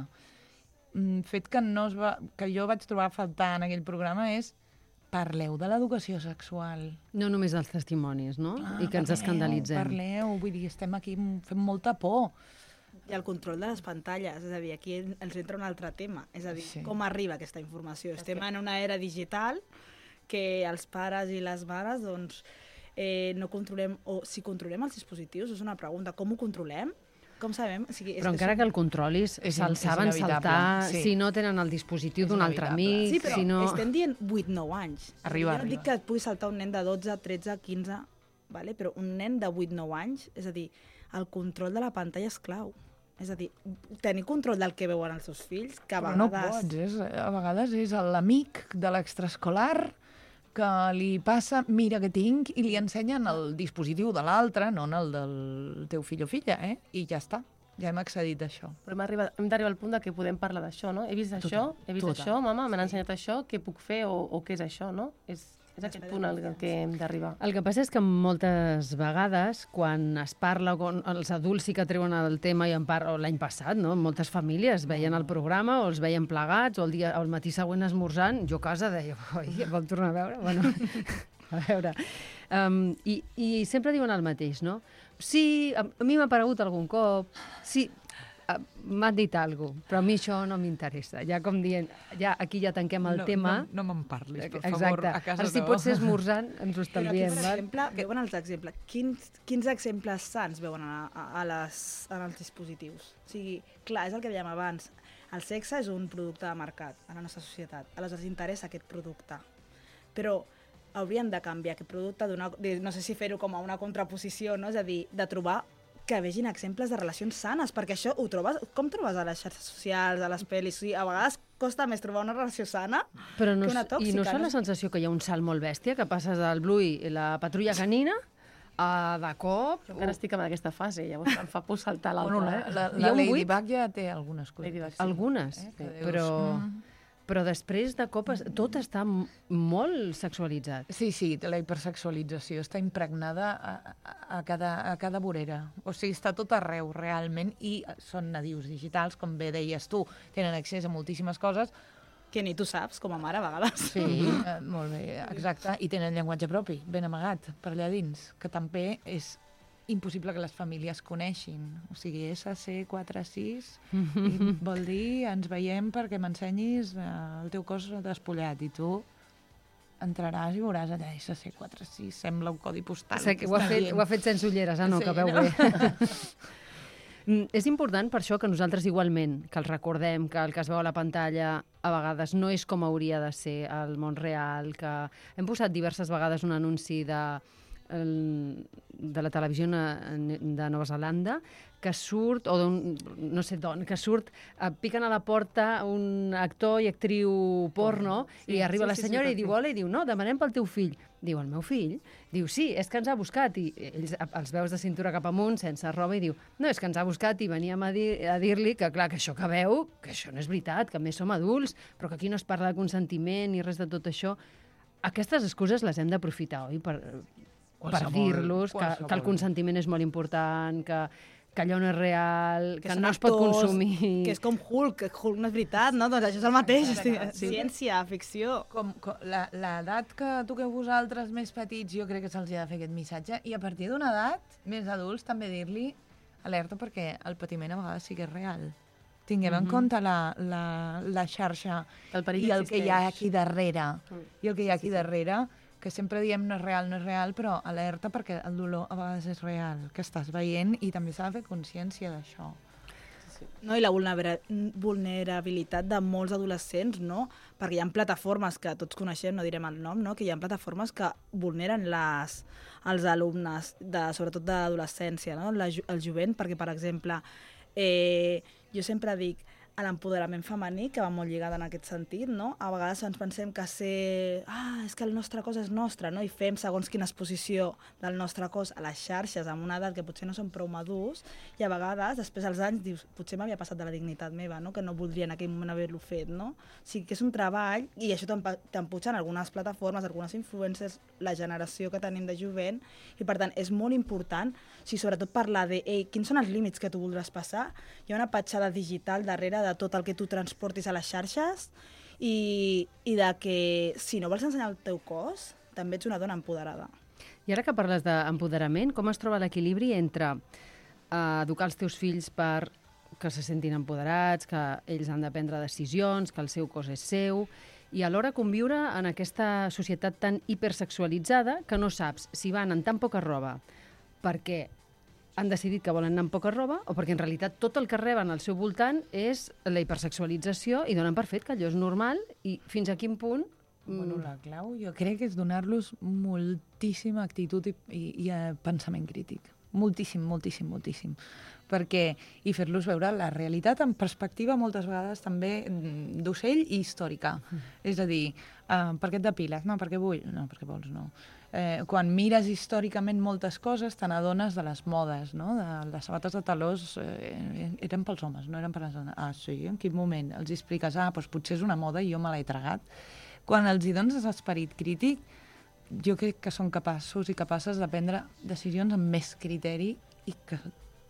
Fet que jo vaig trobar a faltar en aquell programa és parleu de l'educació sexual. No només dels testimonis, no? I que ens escandalitzem. Parleu, vull dir, estem aquí fent molta por. I el control de les pantalles, és a dir, aquí ens entra un altre tema, és a dir, com arriba aquesta informació. Estem en una era digital que els pares i les mares doncs, no controlem, o si controlem els dispositius, és una pregunta, com ho controlem? Com sabem? O sigui, però encara que el controlis, se'l saben saltar si no tenen el dispositiu d'un altre amic. Sí, però si no... estem dient 8-9 anys. Arriba. Jo no dic que et pugui saltar un nen de 12, 13, 15, vale? Però un nen de 8-9 anys, és a dir, el control de la pantalla és clau. És a dir, tenir control del que veuen els seus fills, que a vegades... no pots, a vegades és l'amic de l'extraescolar que li passa, mira que tinc, i li ensenyen el dispositiu de l'altre, no el del teu fill o filla, i ja està. Ja hem accedit a això. Però hem d'arribar al punt que podem parlar d'això, no? He vist això, mama, m'han ensenyat això, què puc fer o què és això, no? És aquest punt al que hem d'arribar. El que passa és que moltes vegades, quan es parla, els adults sí que treuen el tema, i l'any passat, no? Moltes famílies veien el programa, o els veien plegats, o el matí següent esmorzant, jo a casa deia, oi, vol tornar a veure? Bueno, a veure. I sempre diuen el mateix, no? Sí, a mi m'ha aparegut algun cop, sí, m'han dit alguna cosa, però a mi això no m'interessa. Ja com dient, aquí ja tanquem el tema. No me'n parlis, per favor, favor, a casa no. Si pot ser esmorzant, ens ho estalviem. Per exemple, veuen els exemples. Quins exemples sants veuen en els dispositius? O sigui, clar, és el que dèiem abans. El sexe és un producte de mercat a la nostra societat. Aleshores interessa aquest producte. Però haurien de canviar aquest producte, no sé si fer-ho com a una contraposició, no? És a dir, de trobar que vegin exemples de relacions sanes, perquè això ho trobes... Com trobes a les xarxes socials, a les pel·lis? A vegades costa més trobar una relació sana que una tòxica. I no fa la sensació que hi ha un salt molt bèstia, que passes del Bluey i la patrulla canina de cop... Jo encara estic en aquesta fase, llavors em fa por saltar l'altra. Bueno, la Ladybug ja té algunes coses. Algunes, però després de cop tot està molt sexualitzat. Sí, la hipersexualització està impregnada a cada vorera. O sigui, està tot arreu, realment, i són nadius digitals, com bé deies tu, tenen accés a moltíssimes coses. Que ni tu saps, com a mare, a vegades. Sí, molt bé, exacte. I tenen llenguatge propi, ben amagat, per allà dins, que també és impossible que les famílies coneixin. O sigui, SC46 vol dir ens veiem perquè m'ensenyis el teu cos despullat i tu entraràs i veuràs allà SC46, sembla un codi postal. Ho ha fet sense ulleres, no? Que veu bé. És important per això que nosaltres igualment, que el recordem, que el que es veu a la pantalla a vegades no és com hauria de ser al món real, que hem posat diverses vegades un anunci de de la televisió de Nova Zelanda, que surt, o no sé d'on, que surt, piquen a la porta un actor i actriu porno, i arriba la senyora i diu, hola, i diu, no, demanem pel teu fill. Diu, el meu fill? Diu, sí, és que ens ha buscat. I ells els veus de cintura cap amunt, sense roba, i diu, no, és que ens ha buscat i veníem a dir-li que, clar, que això que veu, que això no és veritat, que a més som adults, però que aquí no es parla de consentiment ni res de tot això. Aquestes excuses les hem d'aprofitar, oi? Per dir-los que el consentiment és molt important, que allò no és real, que no es pot consumir... Que és com Hulk no és veritat, no? Doncs això és el mateix, ciència, ficció. L'edat que toqueu vosaltres més petits, jo crec que se'ls ha de fer aquest missatge, i a partir d'una edat, més adults, també dir-li alerta, perquè el patiment a vegades sí que és real. Tinguem en compte la xarxa i el que hi ha aquí darrere. I el que hi ha aquí darrere, que sempre diem no és real, però alerta perquè el dolor a vegades és real, que estàs veient, i també s'ha de fer consciència d'això. No, i la vulnerabilitat de molts adolescents, no? Perquè hi ha plataformes que tots coneixem, no direm el nom, no? Que hi ha plataformes que vulneren els alumnes, sobretot d'adolescència, no? El jovent, perquè, per exemple, jo sempre dic a l'empoderament femení, que va molt lligada en aquest sentit, no? A vegades ens pensem que és que el nostre cos és nostre, no? I fem segons quina exposició del nostre cos a les xarxes amb una edat que potser no són prou madurs, i a vegades, després dels anys, dius, potser m'havia passat de la dignitat meva, no? Que no voldria en aquell moment haver-lo fet, no? O sigui que és un treball, i això t'empuja en algunes plataformes, algunes influencers, la generació que tenim de jovent, i per tant és molt important, o sigui, sobretot parlar de quins són els límits que tu voldràs passar. Hi ha una petjada digital darrere de tot el que tu transportis a les xarxes, i de que si no vols ensenyar el teu cos, també ets una dona empoderada. I ara que parles d'empoderament, com es troba l'equilibri entre educar els teus fills per que se sentin empoderats, que ells han de prendre decisions, que el seu cos és seu, i alhora conviure en aquesta societat tan hipersexualitzada que no saps si van en tan poca roba perquè han decidit que volen anar amb poca roba o perquè en realitat tot el que reben al seu voltant és la hipersexualització i donen per fet que allò és normal i fins a quin punt... Bueno, la clau jo crec que és donar-los moltíssima actitud i pensament crític. Moltíssim. I fer-los veure la realitat en perspectiva moltes vegades també d'ocell i històrica. És a dir, per què et depiles? No, perquè vull. No, perquè vols, no. Quan mires històricament moltes coses, te n'adones de les modes, no? Les sabates de talons eren pels homes, no eren per les dones. Ah, sí? En quin moment? Els expliques, doncs potser és una moda i jo me l'he tragat. Quan els hi dones esperit crític, jo crec que són capaços i capaces de prendre decisions amb més criteri i que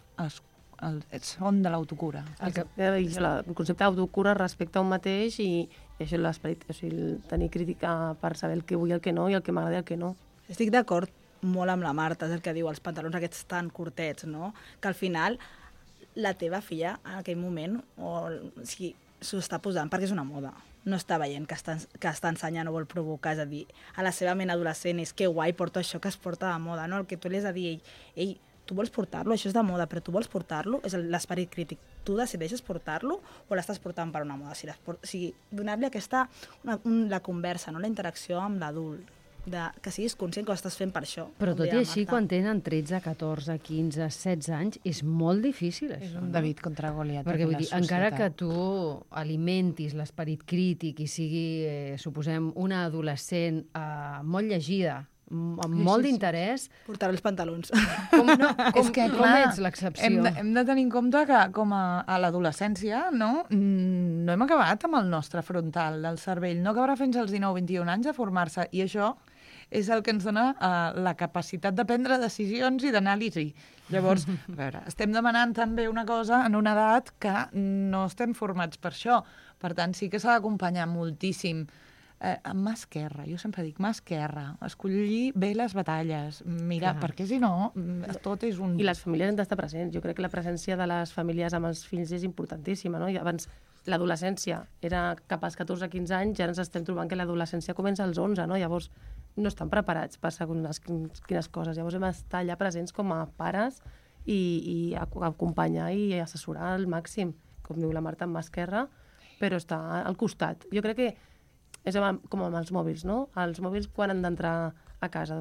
són de l'autocura. El concepte d'autocura respecte a un mateix i això l'esperit, o sigui, tenir crítica per saber el que vull i el que no i el que m'agrada i el que no. Estic d'acord molt amb la Marta, és el que diu, els pantalons aquests tan curtets, no? Que al final la teva filla en aquell moment s'ho està posant perquè és una moda. No està veient que està ensenyant o vol provocar, és a dir, a la seva ment adolescent és que guai, porto això que es porta de moda, no? El que tu li has de dir, ei, tu vols portar-lo, això és de moda, però tu vols portar-lo, és l'esperit crític. Tu decideixes portar-lo o l'estàs portant per una moda? O sigui, donar-li la conversa, no? La interacció amb l'adult, que siguis conscient que ho estàs fent per això. Però tot i així, quan tenen 13, 14, 15, 16 anys, és molt difícil, això. És un David contra Goliat. Perquè vull dir, encara que tu alimentis l'esperit crític i sigui, suposem, una adolescent molt llegida, amb molt d'interès... Portar els pantalons. Com ets l'excepció? Hem de tenir en compte que, com a l'adolescència, no hem acabat amb el nostre frontal del cervell. No acabarà fins als 19-21 anys a formar-se. I això és el que ens dona la capacitat de prendre decisions i d'anàlisi. Llavors, a veure, estem demanant també una cosa en una edat que no estem formats per això. Per tant, sí que s'ha d'acompanyar moltíssim. Amb mà esquerra, jo sempre dic mà esquerra, escollir bé les batalles, mira, perquè si no, tot és un... I les famílies han d'estar presents. Jo crec que la presència de les famílies amb els fills és importantíssima, no? I abans l'adolescència era cap als 14-15 anys, ja ens estem trobant que l'adolescència comença als 11, no? Llavors no estan preparats per segons quines coses. Llavors hem d'estar allà presents com a pares i acompanyar i assessorar al màxim, com diu la Marta, amb mà esquerra, però està al costat. Jo crec que és com amb els mòbils, no? Els mòbils, quan han d'entrar a casa, doncs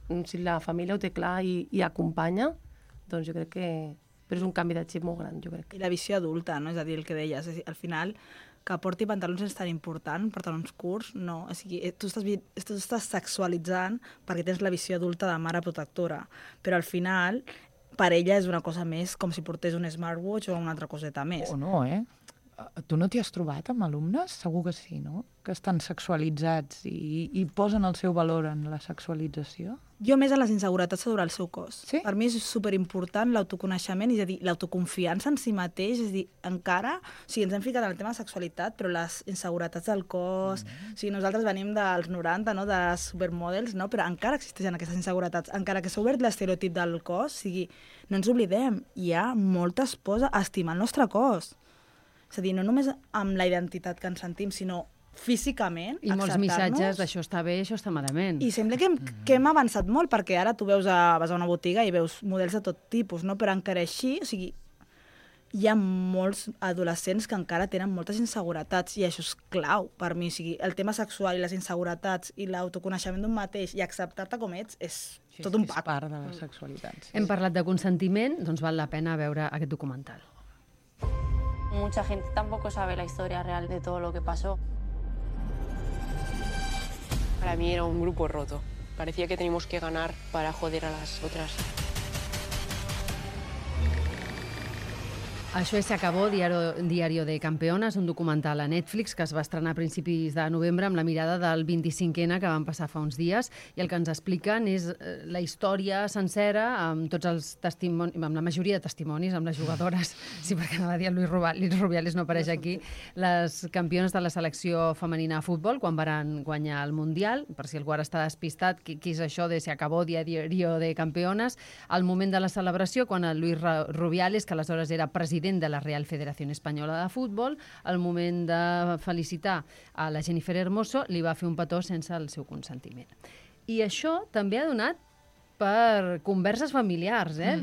Si la família ho té clar i acompanya, doncs jo crec que... Però és un canvi de xip molt gran, jo crec. I la visió adulta, no? És a dir, el que deies, és a dir, al final, que porti pantalons és tan important, pantalons curts, no. O sigui, tu estàs sexualitzant perquè tens la visió adulta de mare protectora, però al final, per ella és una cosa més com si portés un smartwatch o una altra coseta més. O no, Tu no t'hi has trobat amb alumnes? Segur que sí, no? Que estan sexualitzats i posen el seu valor en la sexualització? Jo més en les inseguretats sobre el seu cos. Sí? Per mi és superimportant l'autoconeixement, és a dir, l'autoconfiança en si mateix, és a dir, encara... O sigui, ens hem ficat en el tema de sexualitat, però les inseguretats del cos... O sigui, nosaltres venim dels 90, no?, de supermodels, no?, però encara existeixen aquestes inseguretats. Encara que s'ha obert l'estereotip del cos, o sigui, no ens oblidem, hi ha moltes pors a estimar el nostre cos. És a dir, no només amb la identitat que ens sentim, sinó físicament, I molts missatges d'això està bé, això està malament. I sembla que hem avançat molt, perquè ara tu vas a una botiga i veus models de tot tipus, no? Però encara així, o sigui, hi ha molts adolescents que encara tenen moltes inseguretats i això és clau per mi. O sigui, el tema sexual i les inseguretats i l'autoconeixement d'un mateix i acceptar-te com ets és tot un pack. És part de la sexualitat. Sí. Hem parlat de consentiment, doncs val la pena veure aquest documental. Mucha gente tampoco sabe la historia real de todo lo que pasó. Para mí era un grupo roto. Parecía que teníamos que ganar para joder a las otras. Això és Se acabó, Diario de Campeones, un documental a Netflix que es va estrenar a principis de novembre amb la mirada del 25N que van passar fa uns dies, i el que ens expliquen és la història sencera amb tots els testimonis, amb la majoria de testimonis, amb les jugadores, sí, perquè anava a dir Luis Rubiales no apareix aquí, les campiones de la selecció femenina de futbol quan van guanyar el Mundial, per si algú ara està despistat, què és això de Se acabó, Diario de Campeones, al moment de la celebració, quan el Luis Rubiales, que aleshores era president de la Real Federación Espanyola de Futbol, al moment de felicitar a la Jennifer Hermoso, li va fer un petó sense el seu consentiment. I això també ha donat per converses familiars, de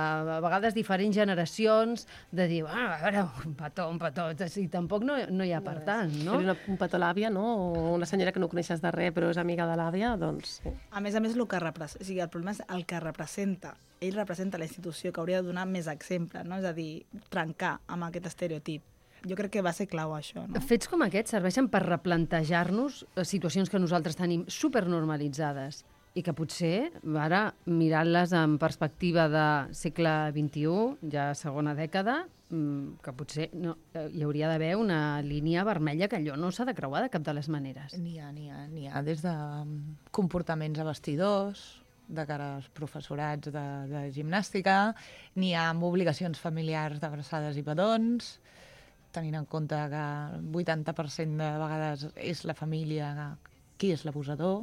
a vegades diferents generacions, de dir, a veure, un petó, i tampoc no hi ha per tant, no? Un petó a l'àvia, no? O una senyora que no coneixes de res però és amiga de l'àvia, doncs... Sí. A més, el problema és el que representa. Ell representa la institució que hauria de donar més exemple, no? És a dir, trencar amb aquest estereotip. Jo crec que va ser clau això, no? Fets com aquests serveixen per replantejar-nos situacions que nosaltres tenim supernormalitzades i que potser, ara, mirant-les en perspectiva de segle XXI, ja segona dècada, que potser hi hauria d'haver una línia vermella que allò no s'ha de creuar de cap de les maneres. N'hi ha des de comportaments a vestidors, de cara als professorats de gimnàstica, n'hi ha amb obligacions familiars d'abraçades i petons, tenint en compte que el 80% de vegades és la família qui és l'abusador.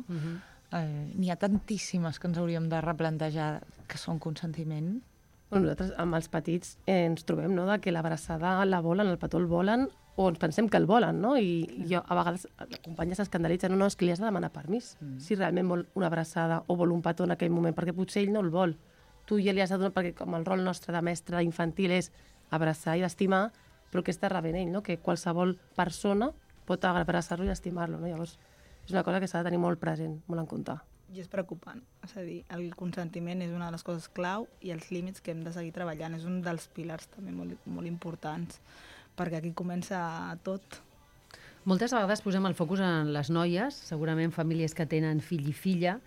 N'hi ha tantíssimes que ens hauríem de replantejar que són consentiment. Nosaltres, amb els petits, ens trobem, no?, de que l'abraçada la volen, el petó el volen, o ens pensem que el volen, no? I jo, a vegades, la companya s'escandalitza, no, és que li has de demanar permís. Si realment vol una abraçada o vol un petó en aquell moment, perquè potser ell no el vol. Tu ja li has de donar, perquè com el rol nostre de mestre infantil és abraçar i estimar, però què està rebent ell, no? Que qualsevol persona pot abraçar-lo i estimar-lo, no? Llavors, és una cosa que s'ha de tenir molt present, molt en compte. I és preocupant. És a dir, el consentiment és una de les coses clau i els límits que hem de seguir treballant. És un dels pilars també molt importants, perquè aquí comença tot. Moltes vegades posem el focus en les noies, segurament famílies que tenen fill i filla.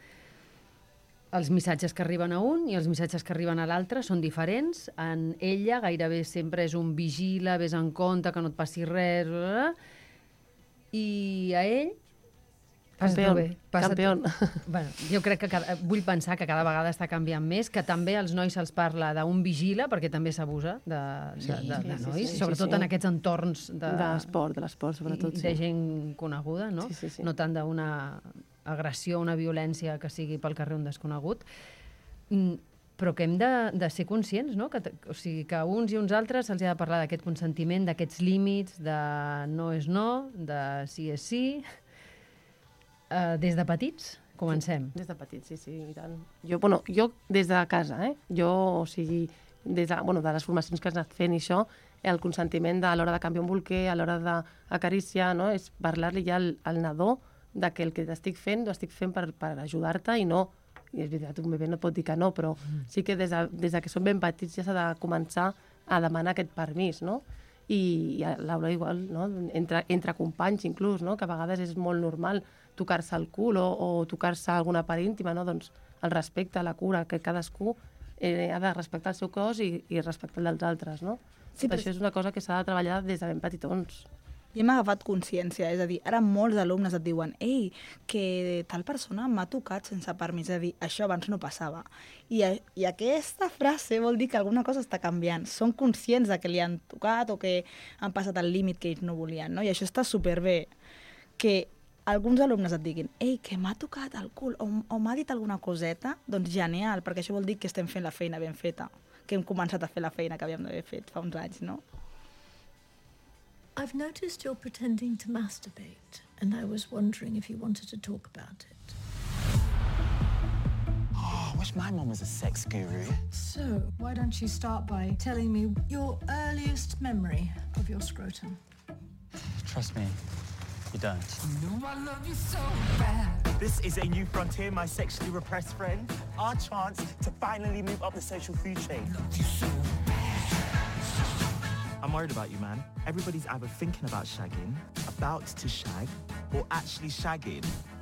Els missatges que arriben a un i els missatges que arriben a l'altre són diferents. En ella gairebé sempre és un vigila, ves en compte, que no et passi res, i a ell Campeón. Bueno, jo crec que vull pensar que cada vegada està canviant més, que també als nois se'ls parla d'un vigila, perquè també s'abusa de nois, sobretot en aquests entorns de l'esport, sobretot. De gent coneguda, no? Sí. No tant d'una agressió, una violència que sigui pel carrer un desconegut. Però que hem de ser conscients, no? O sigui, que a uns i uns altres se'ls ha de parlar d'aquest consentiment, d'aquests límits, de no és no, de sí és sí. Des de petits, comencem. Des de petits, sí, i tant. Jo des de casa, Jo, o sigui, des de les formacions que has anat fent i això, el consentiment a l'hora de canviar un bolquer, a l'hora d'acariciar, no? És parlar-li ja al nadó de que el que t'estic fent ho estic fent per ajudar-te i no i és veritat, un bebè no et pot dir que no, però sí que des de que són ben petits ja s'ha de començar a demanar aquest permís, no? I a l'aula igual, no? Entre companys inclús, no? Que a vegades és molt normal tocar-se el cul o tocar-se alguna part íntima, no? Doncs el respecte, la cura, que cadascú ha de respectar el seu cos i respectar el dels altres, no? Sí, això és una cosa que s'ha de treballar des de ben petitons. I hem agafat consciència, és a dir, ara molts alumnes et diuen que tal persona m'ha tocat sense permís, és a dir, això abans no passava. I aquesta frase vol dir que alguna cosa està canviant. Són conscients de que li han tocat o que han passat el límit que ells no volien, no? I això està superbé, que alguns alumnes et diguin que m'ha tocat el cul o m'ha dit alguna coseta, doncs genial, perquè això vol dir que estem fent la feina ben feta, que hem començat a fer la feina que havíem d'haver fet fa uns anys, no? I've noticed you're pretending to masturbate, and I was wondering if you wanted to talk about it. Oh, I wish my mum was a sex guru. So, why don't you start by telling me your earliest memory of your scrotum? Trust me, you don't. No, I love you so bad. This is a new frontier, my sexually repressed friend. Our chance to finally move up the social food chain. I'm worried about you, man. Everybody's either thinking about shagging, about to shag, or actually shagging.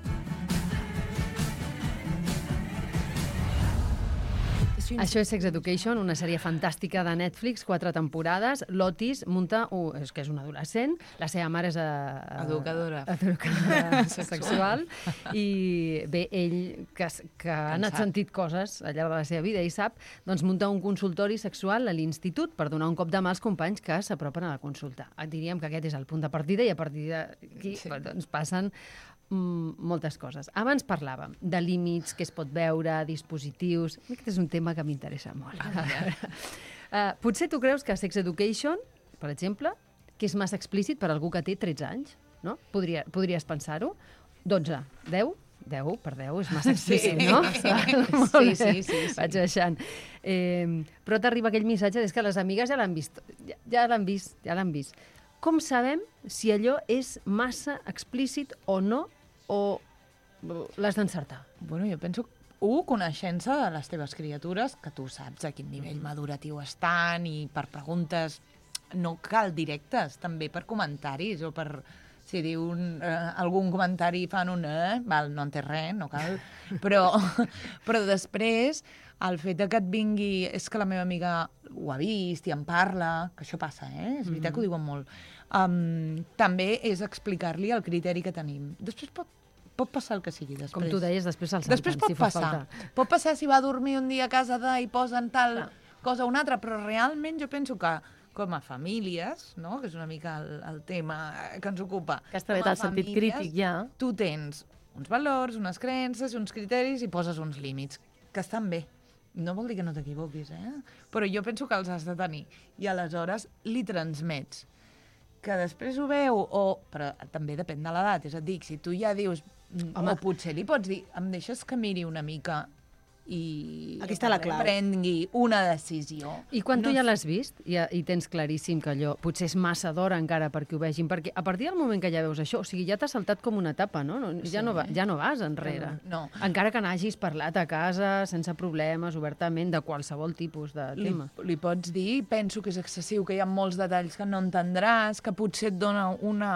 Això és Sex Education, una sèrie fantàstica de Netflix, 4 temporades. L'Otis munta, és que és un adolescent, la seva mare és educadora sexual, i bé, ell, que ha anat sentit coses al llarg de la seva vida i sap, doncs munta un consultori sexual a l'institut per donar un cop de mà als companys que s'apropen a la consulta. Diríem que aquest és el punt de partida i a partir d'aquí doncs, passen moltes coses. Abans parlàvem de límits, que es pot veure, dispositius. Aquest és un tema que m'interessa molt. Potser tu creus que Sex Education, per exemple, que és massa explícit per algú que té 13 anys, no? Podries pensar-ho? 12, 10? 10 per 10 és massa explícit, no? Sí. Vaig baixant. Però t'arriba aquell missatge, és que les amigues ja l'han vist. Ja l'han vist. Com sabem si allò és massa explícit o no, o l'has d'encertar? Bueno, jo penso, coneixent-se de les teves criatures, que tu saps a quin nivell maduratiu estan, i per preguntes no cal directes, també per comentaris, o per... Si diu algun comentari i fan no en té res, no cal. Però després, el fet que et vingui... És que la meva amiga ho ha vist i en parla, que això passa, és veritat que ho diuen molt. També és explicar-li el criteri que tenim. Després pot passar el que sigui. Després. Com tu deies, després el salten, després pot si fa passar. falta. Pot passar si va a dormir un dia a casa i posen tal cosa o una altra, però realment jo penso que com a famílies, no? Que és una mica el tema que ens ocupa. Que està bé el sentit crític, ja. Tu tens uns valors, unes creences, uns criteris i poses uns límits, que estan bé. No vol dir que no t'equivoquis, Però jo penso que els has de tenir. I aleshores li transmets. Que després ho veu, però també depèn de l'edat. És a dir, si tu ja dius... Home. O potser li pots dir, em deixes que miri una mica i aquí està la clau. Prengui una decisió. I quan tu ja l'has vist i tens claríssim que allò potser és massa d'hora encara perquè ho vegin, perquè a partir del moment que ja veus això, o sigui, ja t'has saltat com una etapa, no? Ja no vas enrere. No. Encara que n'hagis parlat a casa, sense problemes, obertament, de qualsevol tipus de tema. Li pots dir, penso que és excessiu, que hi ha molts detalls que no entendràs, que potser et dona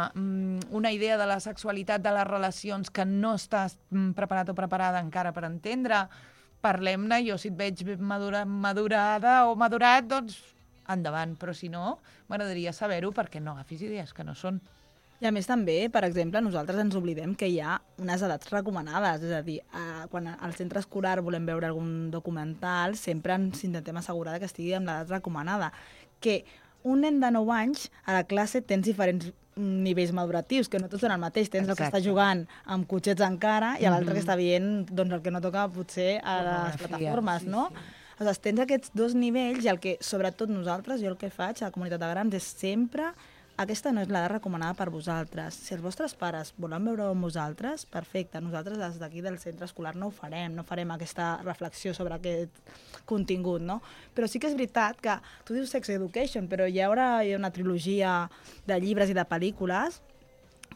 una idea de la sexualitat, de les relacions, que no estàs preparat o preparada encara per entendre. Parlem-ne, jo si et veig madurada o madurat, doncs endavant, però si no, m'agradaria saber-ho perquè no agafis idees que no són. I a més també, per exemple, nosaltres ens oblidem que hi ha unes edats recomanades, és a dir, quan al centre escolar volem veure algun documental, sempre ens intentem assegurar que estigui amb l'edat recomanada, que un nen de 9 anys a la classe tens diferents nivells maduratius, que no tots són el mateix. Tens el que està jugant amb cotxets encara i l'altre que està veient doncs, el que no toca potser a les plataformes, no? Aleshores, tens aquests dos nivells i el que, sobretot nosaltres, jo el que faig a la comunitat de grans és sempre aquesta no és l'edat recomanada per vosaltres. Si els vostres pares volen veure amb vosaltres, perfecte. Nosaltres des d'aquí del centre escolar no ho farem, no farem aquesta reflexió sobre aquest contingut, no? Però sí que és veritat que tu dius Sex Education, però hi ha una trilogia de llibres i de pel·lícules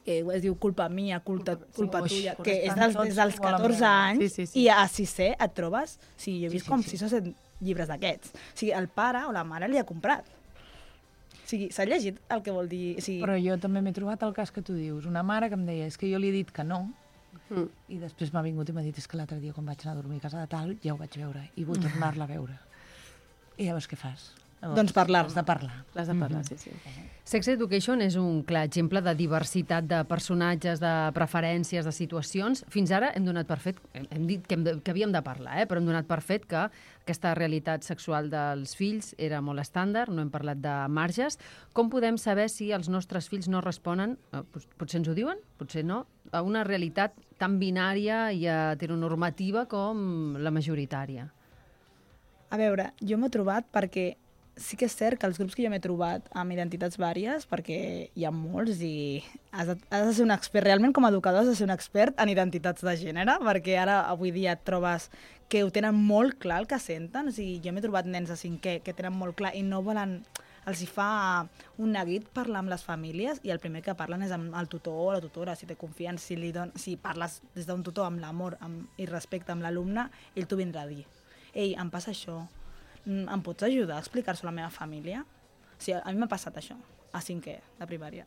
que es diu culpa mia, culpa tuya, que és estan des dels tots molt 14 anys, Sí. i a 6è et trobes... Sí, jo he vist com 6 o 7 llibres d'aquests. O sigui, el pare o la mare li ha comprat. O sigui, s'ha llegit el que vol dir... O sigui, Però jo també m'he trobat el cas que tu dius. Una mare que em deia, és que jo li he dit que no, i després m'ha vingut i m'ha dit, és que l'altre dia quan vaig anar a dormir a casa de tal, ja ho vaig veure, i vull tornar-la a veure. I llavors què fas? Llavors, Doncs parlar. Has de parlar. L'has de parlar, sí. Sex Education és un clar exemple de diversitat de personatges, de preferències, de situacions. Fins ara hem donat per fet, hem dit que havíem de parlar, però hem donat per fet que aquesta realitat sexual dels fills era molt estàndard, no hem parlat de marges. Com podem saber si els nostres fills no responen, potser ens ho diuen, potser no, a una realitat tan binària i heteronormativa com la majoritària? A veure, jo m'ho he trobat perquè sí que és cert que els grups que jo m'he trobat amb identitats vàries, perquè hi ha molts i has de ser un expert, realment com a educador has de ser un expert en identitats de gènere, perquè ara avui dia et trobes que ho tenen molt clar el que senten. O sigui, jo m'he trobat nens de 5è que tenen molt clar i no volen... Els hi fa un neguit parlar amb les famílies i el primer que parlen és amb el tutor o la tutora, si té confiança, si parles des d'un tutor amb l'amor i respecte amb l'alumne, ell t'ho vindrà a dir. Ei, em passa això, em pots ajudar a explicar-s'ho a la meva família? O sigui, a mi m'ha passat això, a 5è, de primària.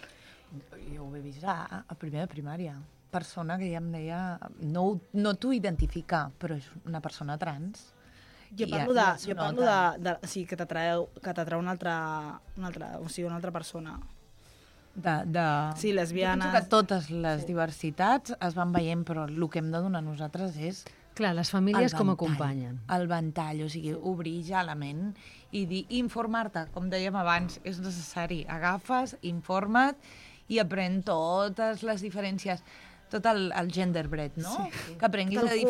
Jo ho he vist a primer de primària. Persona que ja em deia... No t'ho identificar, però és una persona trans. Jo parlo o sigui, que t'atrau una altra persona. Sí, lesbianes... Jo penso que totes les diversitats es van veient, però el que hem de donar nosaltres és... Clar, les famílies com acompanyen. El ventall, o sigui, obrir ja la ment i dir, informar-te, com dèiem abans, és necessari. Agafes, informa't i aprèn totes les diferències, tot el genderbread, no? Sí. Que aprenguis a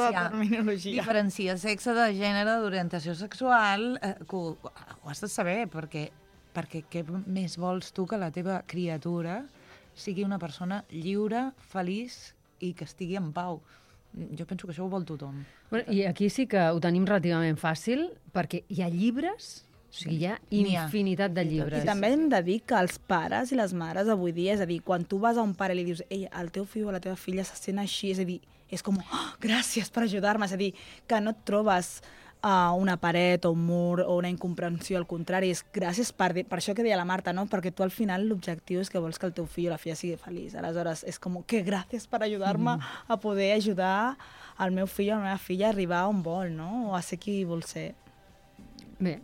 diferenciar sexe de gènere, d'orientació sexual, ho has de saber, perquè què més vols tu que la teva criatura sigui una persona lliure, feliç i que estigui en pau? Jo penso que això ho vol tothom. Bueno, i aquí sí que ho tenim relativament fàcil, perquè hi ha llibres, o sigui, hi ha infinitat de llibres. I també hem de dir que els pares i les mares avui dia, és a dir, quan tu vas a un pare i li dius ei, el teu fill o la teva filla se sent així, és a dir, és com, gràcies per ajudar-me, és a dir, que no et trobes una paret o un mur o una incomprensió, al contrari, és gràcies per això que deia la Marta, no? Perquè tu al final l'objectiu és que vols que el teu fill o la filla sigui feliç. Aleshores, és com que gràcies per ajudar-me a poder ajudar el meu fill o la meva filla a arribar on vol, no? O a ser qui vol ser. Bé,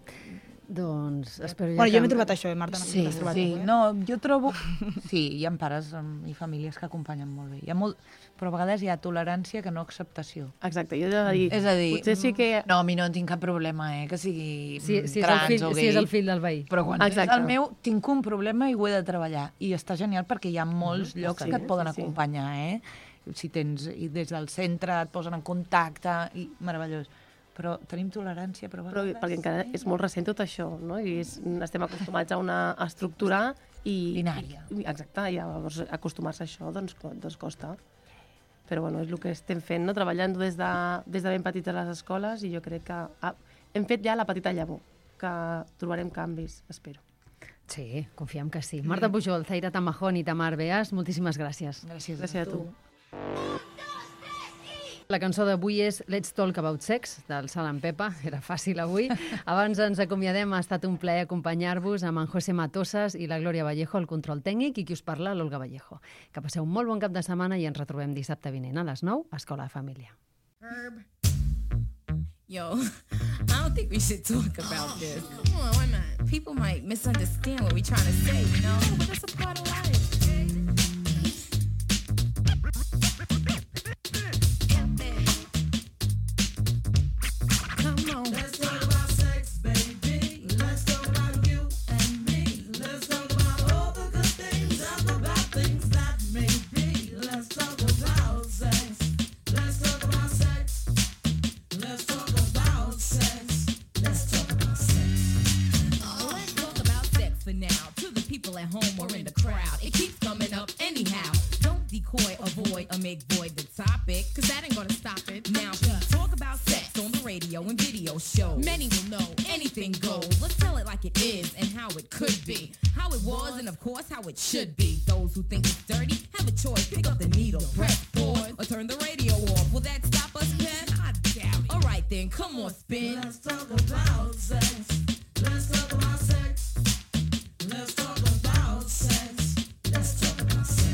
doncs espero ja... Bueno, jo m'he trobat això, Marta, no t'has trobat. Sí, no, jo trobo... Sí, hi ha pares i famílies que acompanyen molt bé. Però a vegades hi ha tolerància que no acceptació. Exacte, jo he de dir... És a dir, potser sí que... No, a mi no tinc cap problema, que sigui trans o gay. Si és el fill del veí. Però quan és el meu, tinc un problema i ho he de treballar. I està genial perquè hi ha molts llocs que et poden acompanyar, Si tens... I des del centre et posen en contacte, i meravellós. Però tenim tolerància, però perquè encara és molt recent tot això, no? I estem acostumats a una estructura binària. Exacte, i llavors acostumar-se a això doncs costa. Però bueno, és el que estem fent, no? Treballant des de ben petits a les escoles, i jo crec que hem fet ja la petita llavor, que trobarem canvis, espero. Sí, confiem que sí. Marta Pujol, Zaira Tamajón i Tamar Beas, moltíssimes gràcies. Gràcies a tu. La cançó d'avui és Let's Talk About Sex, del Salt and Pepper. Era fàcil avui. Abans ens acomiadem, ha estat un plaer acompanyar-vos amb en José Matosas i la Glòria Vallejo, el control tècnic, i qui us parla, l'Olga Vallejo. Que passeu un molt bon cap de setmana i ens retrobem dissabte vinent a les 9 a Escola de Família. Yo, I don't think we should talk about this. Come on, why not? People might misunderstand what we're trying to say, you know? But it's a part of life. At home or in the crowd, it keeps coming up. everything goes. Let's tell it like it is and how it could be. How it was and of course how it should be. Those who think it's dirty have a choice. Pick up the needle, press pause, or turn the radio off. Will that stop us, Pen? I doubt it. Alright then, come on, spin. Let's talk about sex. Let's talk about sex. Let's talk about sex. Let's talk about sex.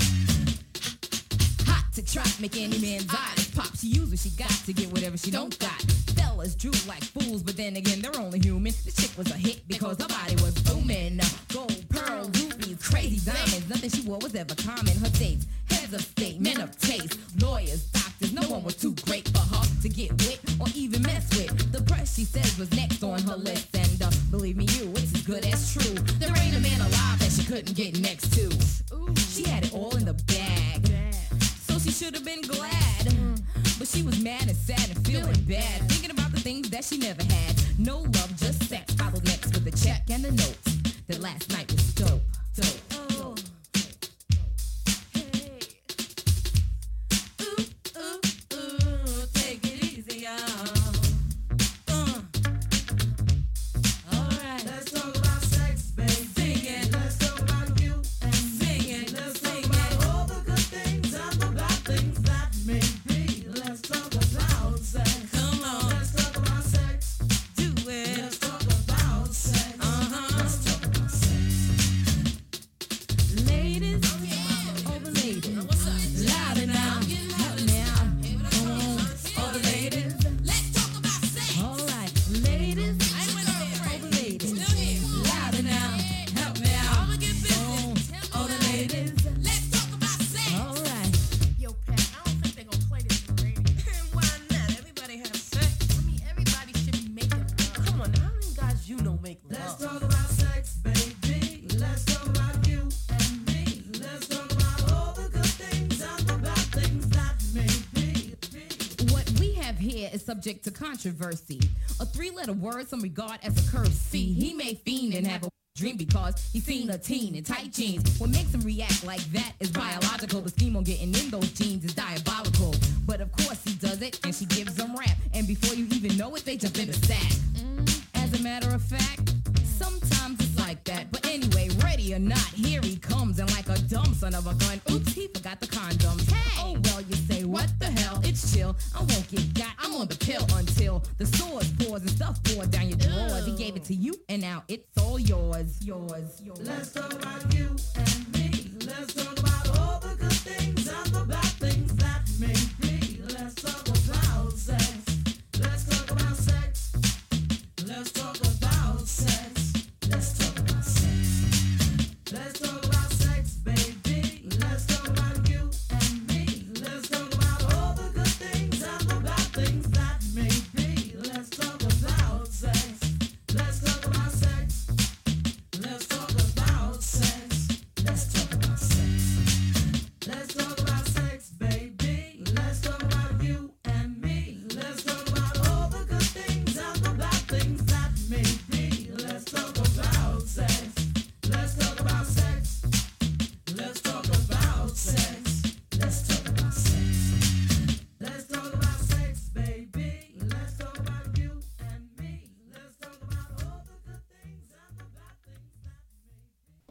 Hot to trap, make any man's eyes pop. She use what she got to get whatever she don't got. Fellas drew like fools, but then again, they're only human. This chick was a hit because her body was booming. Gold, pearl, rubies, crazy diamonds. Nothing she wore was ever common. Her dates, heads of state, men of taste, lawyers, doctors. No one was too great for her to get with or even mess with. The press, she says, was next on her list. And believe me, it's as good as true. There ain't a man alive that she couldn't get next to. She had it all in the bag, so she should have been glad. But she was mad and sad and feeling bad, thinking about the things that she never had. No love, just sex. Followed next with a check and a note that last night was dope. Oh. Hey. Ooh, take it easy, y'all. Alright. Let's talk about sex, baby. Sing it. Let's talk about you and Sing it. Let's talk about all the good things and the bad things that may be. Let's talk about sex. Come on. Let's talk about sex. Do it. Let's talk about sex. Let's talk about sex. Ladies, all the ladies, louder now, help me out. Come on, all the ladies, let's talk about sex. All right, ladies, all the ladies, louder now, help me out. Come on, all the ladies, let's talk about sex. All right. Yo, Pat, I don't think they're gonna play this on the radio. Why not? Everybody has sex. I mean, everybody should be making love. Come on, how many guys you know make Let's love? talk about sex, baby. Let's talk about you and me. Let's talk about all the good things and the bad things that may be. What we have here is subject to controversy. A three-letter word some regard as a curse. See, he may fiend and have a dream because he's seen a teen in tight jeans. What makes him react like that is biological. The scheme on getting in those jeans is diabolical. But of course he does it and she gives them rap. And before you even know it, they jump in the sack. As a matter of fact, sometimes it's like that. But anyway, ready or not, here he comes. And like a dumb son of a gun, oops, he forgot the condoms. Hey! Oh, well, you say, what the hell? It's chill. I won't get got. I'm on the pill until the sores pours and stuff pour down your drawers. He gave it to you, and now it's all yours. Yours. Let's talk about you and me. Let's talk